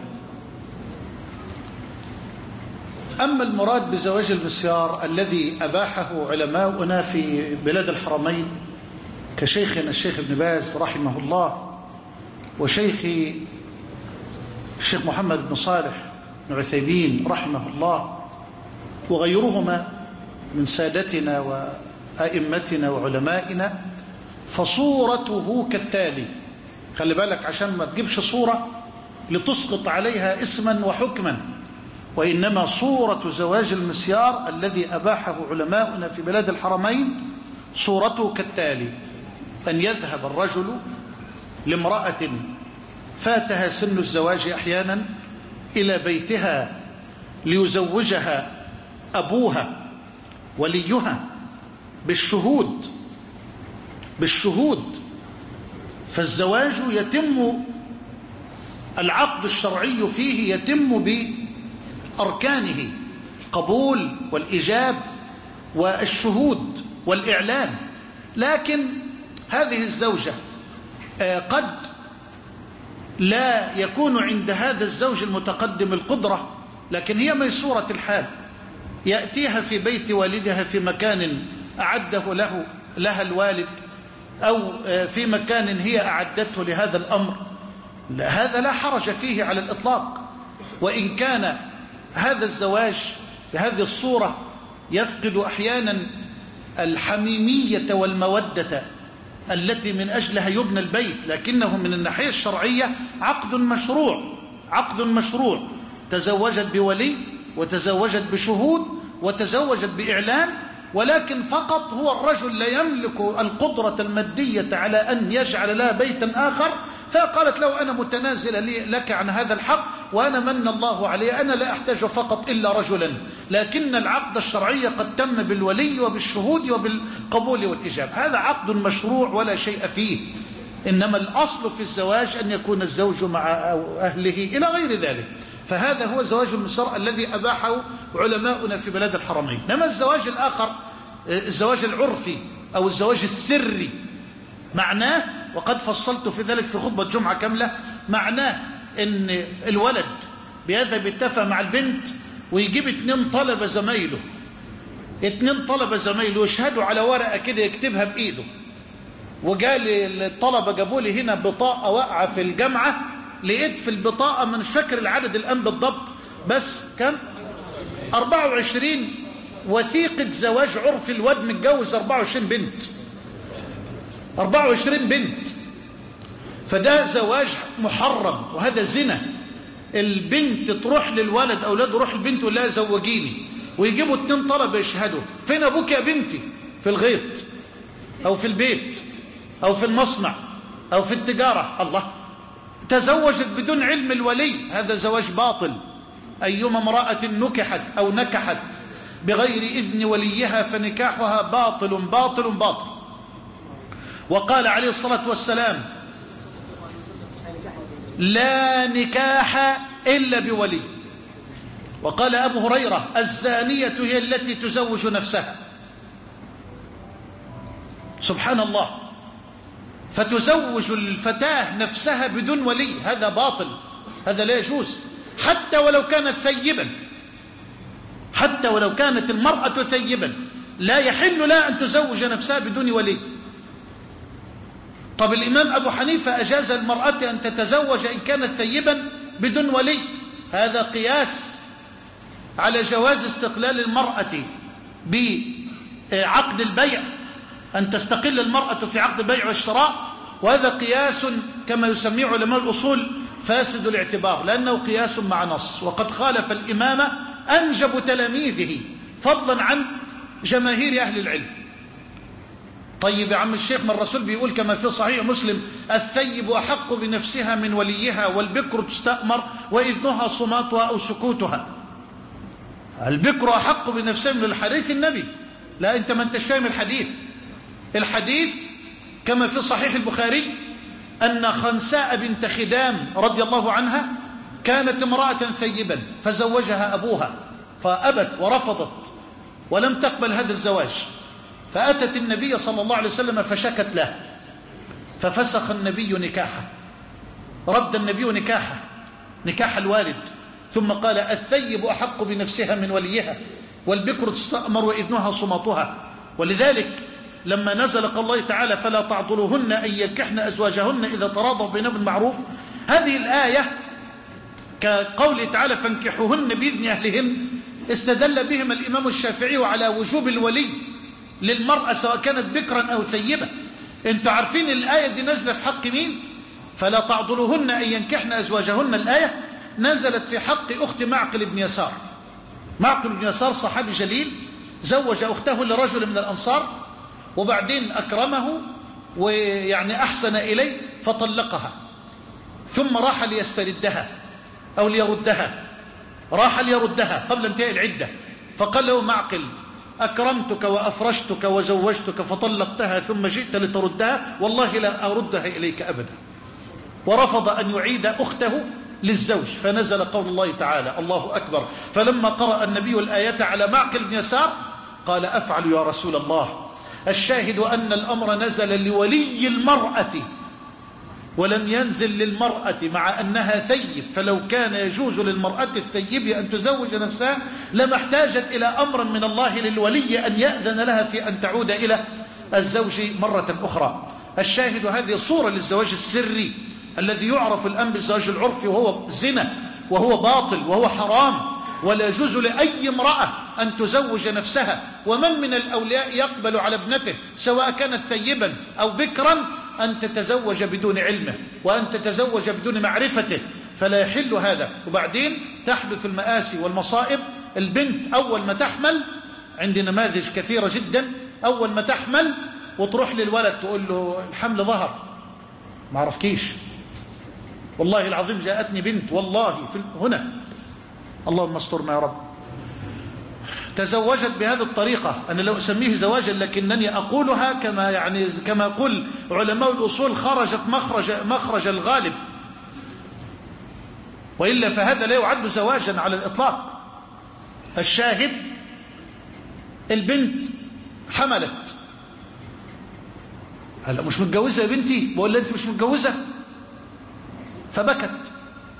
B: أما المراد بزواج المسيار الذي أباحه علماؤنا في بلاد الحرمين كشيخنا الشيخ ابن باز رحمه الله، وشيخي الشيخ محمد بن صالح بن عثيمين رحمه الله، وغيرهما من سادتنا وأئمتنا وعلمائنا، فصورته كالتالي. خلي بالك عشان ما تجيبش صورة لتسقط عليها اسما وحكما، وإنما صورة زواج المسيار الذي أباحه علماؤنا في بلاد الحرمين صورته كالتالي: أن يذهب الرجل لامرأة فاتها سن الزواج أحيانا إلى بيتها ليزوجها أبوها وليها بالشهود. فالزواج يتم، العقد الشرعي فيه يتم بأركانه: القبول والإيجاب والشهود والإعلان. لكن هذه الزوجة قد لا يكون عند هذا الزوج المتقدم القدرة، لكن هي ميسورة الحال، يأتيها في بيت والدها في مكان أعده لها الوالد، أو في مكان هي أعدته لهذا الأمر. هذا لا حرج فيه على الإطلاق. وإن كان هذا الزواج بهذه الصورة يفقد أحيانا الحميمية والمودة التي من أجلها يبنى البيت، لكنه من الناحية الشرعية عقد مشروع. تزوجت بولي وتزوجت بشهود وتزوجت بإعلان، ولكن فقط هو الرجل لا يملك القدرة المادية على أن يجعل لها بيتا آخر، فقالت له: أنا متنازلة لك عن هذا الحق، وأنا من الله علي، أنا لا أحتاج فقط إلا رجلا. لكن العقد الشرعي قد تم بالولي وبالشهود وبالقبول والإجاب. هذا عقد مشروع ولا شيء فيه، إنما الأصل في الزواج أن يكون الزوج مع أهله إلى غير ذلك. فهذا هو زواج المسيار الذي أباحه علماؤنا في بلاد الحرمين. إنما الزواج الآخر، الزواج العرفي أو الزواج السري، معناه، وقد فصلت في ذلك في خطبة جمعة كاملة، معناه أن الولد بيذهب يتفق مع البنت ويجيب 2 طلبة زمايله يشهدوا على ورقة كده يكتبها بإيده. وقال الطلبة جابوا لي هنا بطاقة واقعة في الجامعة، لقيت في البطاقة، مش فاكر العدد الآن بالضبط، بس كان 24 وثيقة زواج عرفي. الواد متجوز 24 بنت. فده زواج محرم، وهذا زنا. البنت تروح للولد، أولاده يروح للبنت ولا زوجيني، ويجيبوا 2 طلبة يشهدوا: فين أبوك يا بنتي؟ في الغيط أو في البيت أو في المصنع أو في التجارة. الله، تزوجت بدون علم الولي، هذا زواج باطل. أيما امرأة نكحت أو نكحت بغير إذن وليها فنكاحها باطل باطل باطل. وقال عليه الصلاة والسلام: لا نكاح إلا بولي. وقال أبو هريرة: الزانية هي التي تزوج نفسها. سبحان الله. فتزوج الفتاة نفسها بدون ولي، هذا باطل، هذا لا يجوز، حتى ولو كانت المرأة ثيبا لا يحل لها أن تزوج نفسها بدون ولي. طب الإمام أبو حنيفة أجاز المرأة أن تتزوج إن كانت ثيبا بدون ولي. هذا قياس على جواز استقلال المرأة بعقد البيع، أن تستقل المرأة في عقد البيع والشراء، وهذا قياس كما يسميه علماء الأصول فاسد الاعتبار، لأنه قياس مع نص، وقد خالف الإمام أنجب تلاميذه فضلا عن جماهير أهل العلم. طيب يا عم الشيخ، ما الرسول بيقول كما في صحيح مسلم: الثيب أحق بنفسها من وليها، والبكر تستأمر وإذنها صماتها أو سكوتها. البكر أحق بنفسها من الحديث النبي. لا، أنت ما انتش فاهم الحديث. الحديث كما في صحيح البخاري أن خنساء بنت خدام رضي الله عنها كانت امرأة ثيبا فزوجها أبوها، فأبت ورفضت ولم تقبل هذا الزواج، فأتت النبي صلى الله عليه وسلم فشكت له، ففسخ النبي نكاحه، رد النبي نكاح الوالد، ثم قال: الثيب أحق بنفسها من وليها، والبكر تستأمر وإذنها صماتها. ولذلك لما نزل قول الله تعالى: فلا تعضلوهن أن ينكحن أزواجهن إذا تراضوا بينهم بالمعروف، هذه الآية كقوله تعالى: فانكحوهن بإذن أهلهن، استدل بهم الإمام الشافعي على وجوب الولي للمرأة سواء كانت بكرا أو ثيبة. انتوا عارفين الآية دي نزلت في حق مين؟ فلا تعضلوهن أن ينكحن أزواجهن، الآية نزلت في حق أخت معقل بن يسار. معقل بن يسار صحابي جليل، زوج أخته لرجل من الأنصار، وبعدين أكرمه ويعني أحسن إليه فطلقها، ثم راح ليستردها أو ليردها، راح ليردها قبل انتهاء العدة، فقال له معقل: أكرمتك وأفرشتك وزوجتك فطلقتها ثم جئت لتردها، والله لا أردها إليك أبدا. ورفض أن يعيد أخته للزوج، فنزل قول الله تعالى: الله أكبر. فلما قرأ النبي الآية على معقل بن يسار قال: أفعل يا رسول الله. الشاهد أن الأمر نزل لولي المرأة ولم ينزل للمرأة، مع أنها ثيب، فلو كان يجوز للمرأة الثيب أن تزوج نفسها لما احتاجت إلى أمر من الله للولي أن يأذن لها في أن تعود إلى الزوج مرة أخرى. الشاهد هذه صورة للزواج السري الذي يعرف الآن بالزواج العرفي، وهو زنا وهو باطل وهو حرام، ولا يجوز لأي امرأة أن تزوج نفسها. ومن من الأولياء يقبل على ابنته سواء كانت ثيبا أو بكرا أن تتزوج بدون علمه وأن تتزوج بدون معرفته؟ فلا يحل هذا. وبعدين تحدث المآسي والمصائب. البنت أول ما تحمل، عندي نماذج كثيرة جدا، أول ما تحمل وتروح للولد تقول له: الحمل ظهر، ما عرفكيش، والله العظيم جاءتني بنت، والله هنا، اللهم استرنا يا رب. تزوجت بهذه الطريقة. أنا لو أسميه زواجا لكنني أقولها كما يقول علماء الأصول: خرجت مخرج الغالب، وإلا فهذا لا يعد زواجا على الإطلاق. الشاهد: البنت حملت، هلا مش متجوزة يا بنتي؟ بقول لها: أنت مش متجوزة؟ فبكت.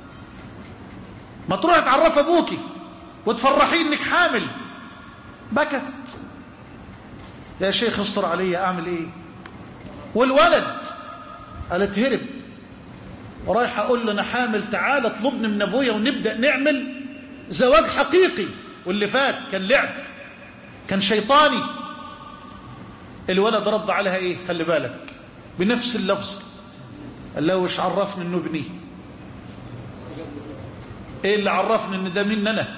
B: ما تروحي تعرف أبوكي وتفرحين إنك حامل. بكت. يا شيخ استر علي، أعمل إيه؟ والولد قالت: هرب، ورايح أقول له: أنا حامل، تعال اطلبني من أبويا ونبدأ نعمل زواج حقيقي. واللي فات كان لعب، كان شيطاني. الولد رد عليها إيه؟ خلي بالك، بنفس اللفظ، قال له: وش عرفني إنه ابني؟ إيه اللي عرفني إن ده مني أنا؟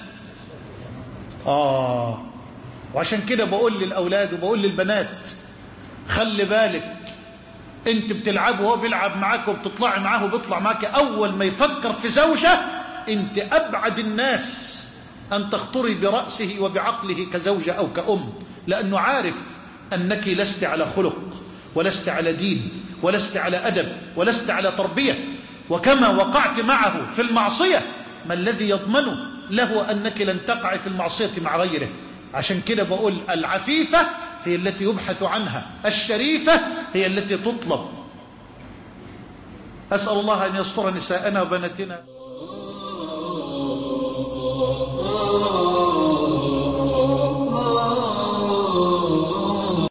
B: وعشان كده بقول للأولاد وبقول للبنات: خلي بالك، انت بتلعب وهو بيلعب معاك وبتطلعي معاه وبيطلع معاك، أول ما يفكر في زوجة انت أبعد الناس أن تخطري برأسه وبعقله كزوجة أو كأم، لأنه عارف أنك لست على خلق ولست على دين ولست على أدب ولست على تربية. وكما وقعت معه في المعصية، ما الذي يضمن له أنك لن تقع في المعصية مع غيره؟ عشان كده بقول: العفيفة هي التي يبحث عنها، الشريفة هي التي تطلب. أسأل الله أن يستر نساءنا وبناتنا.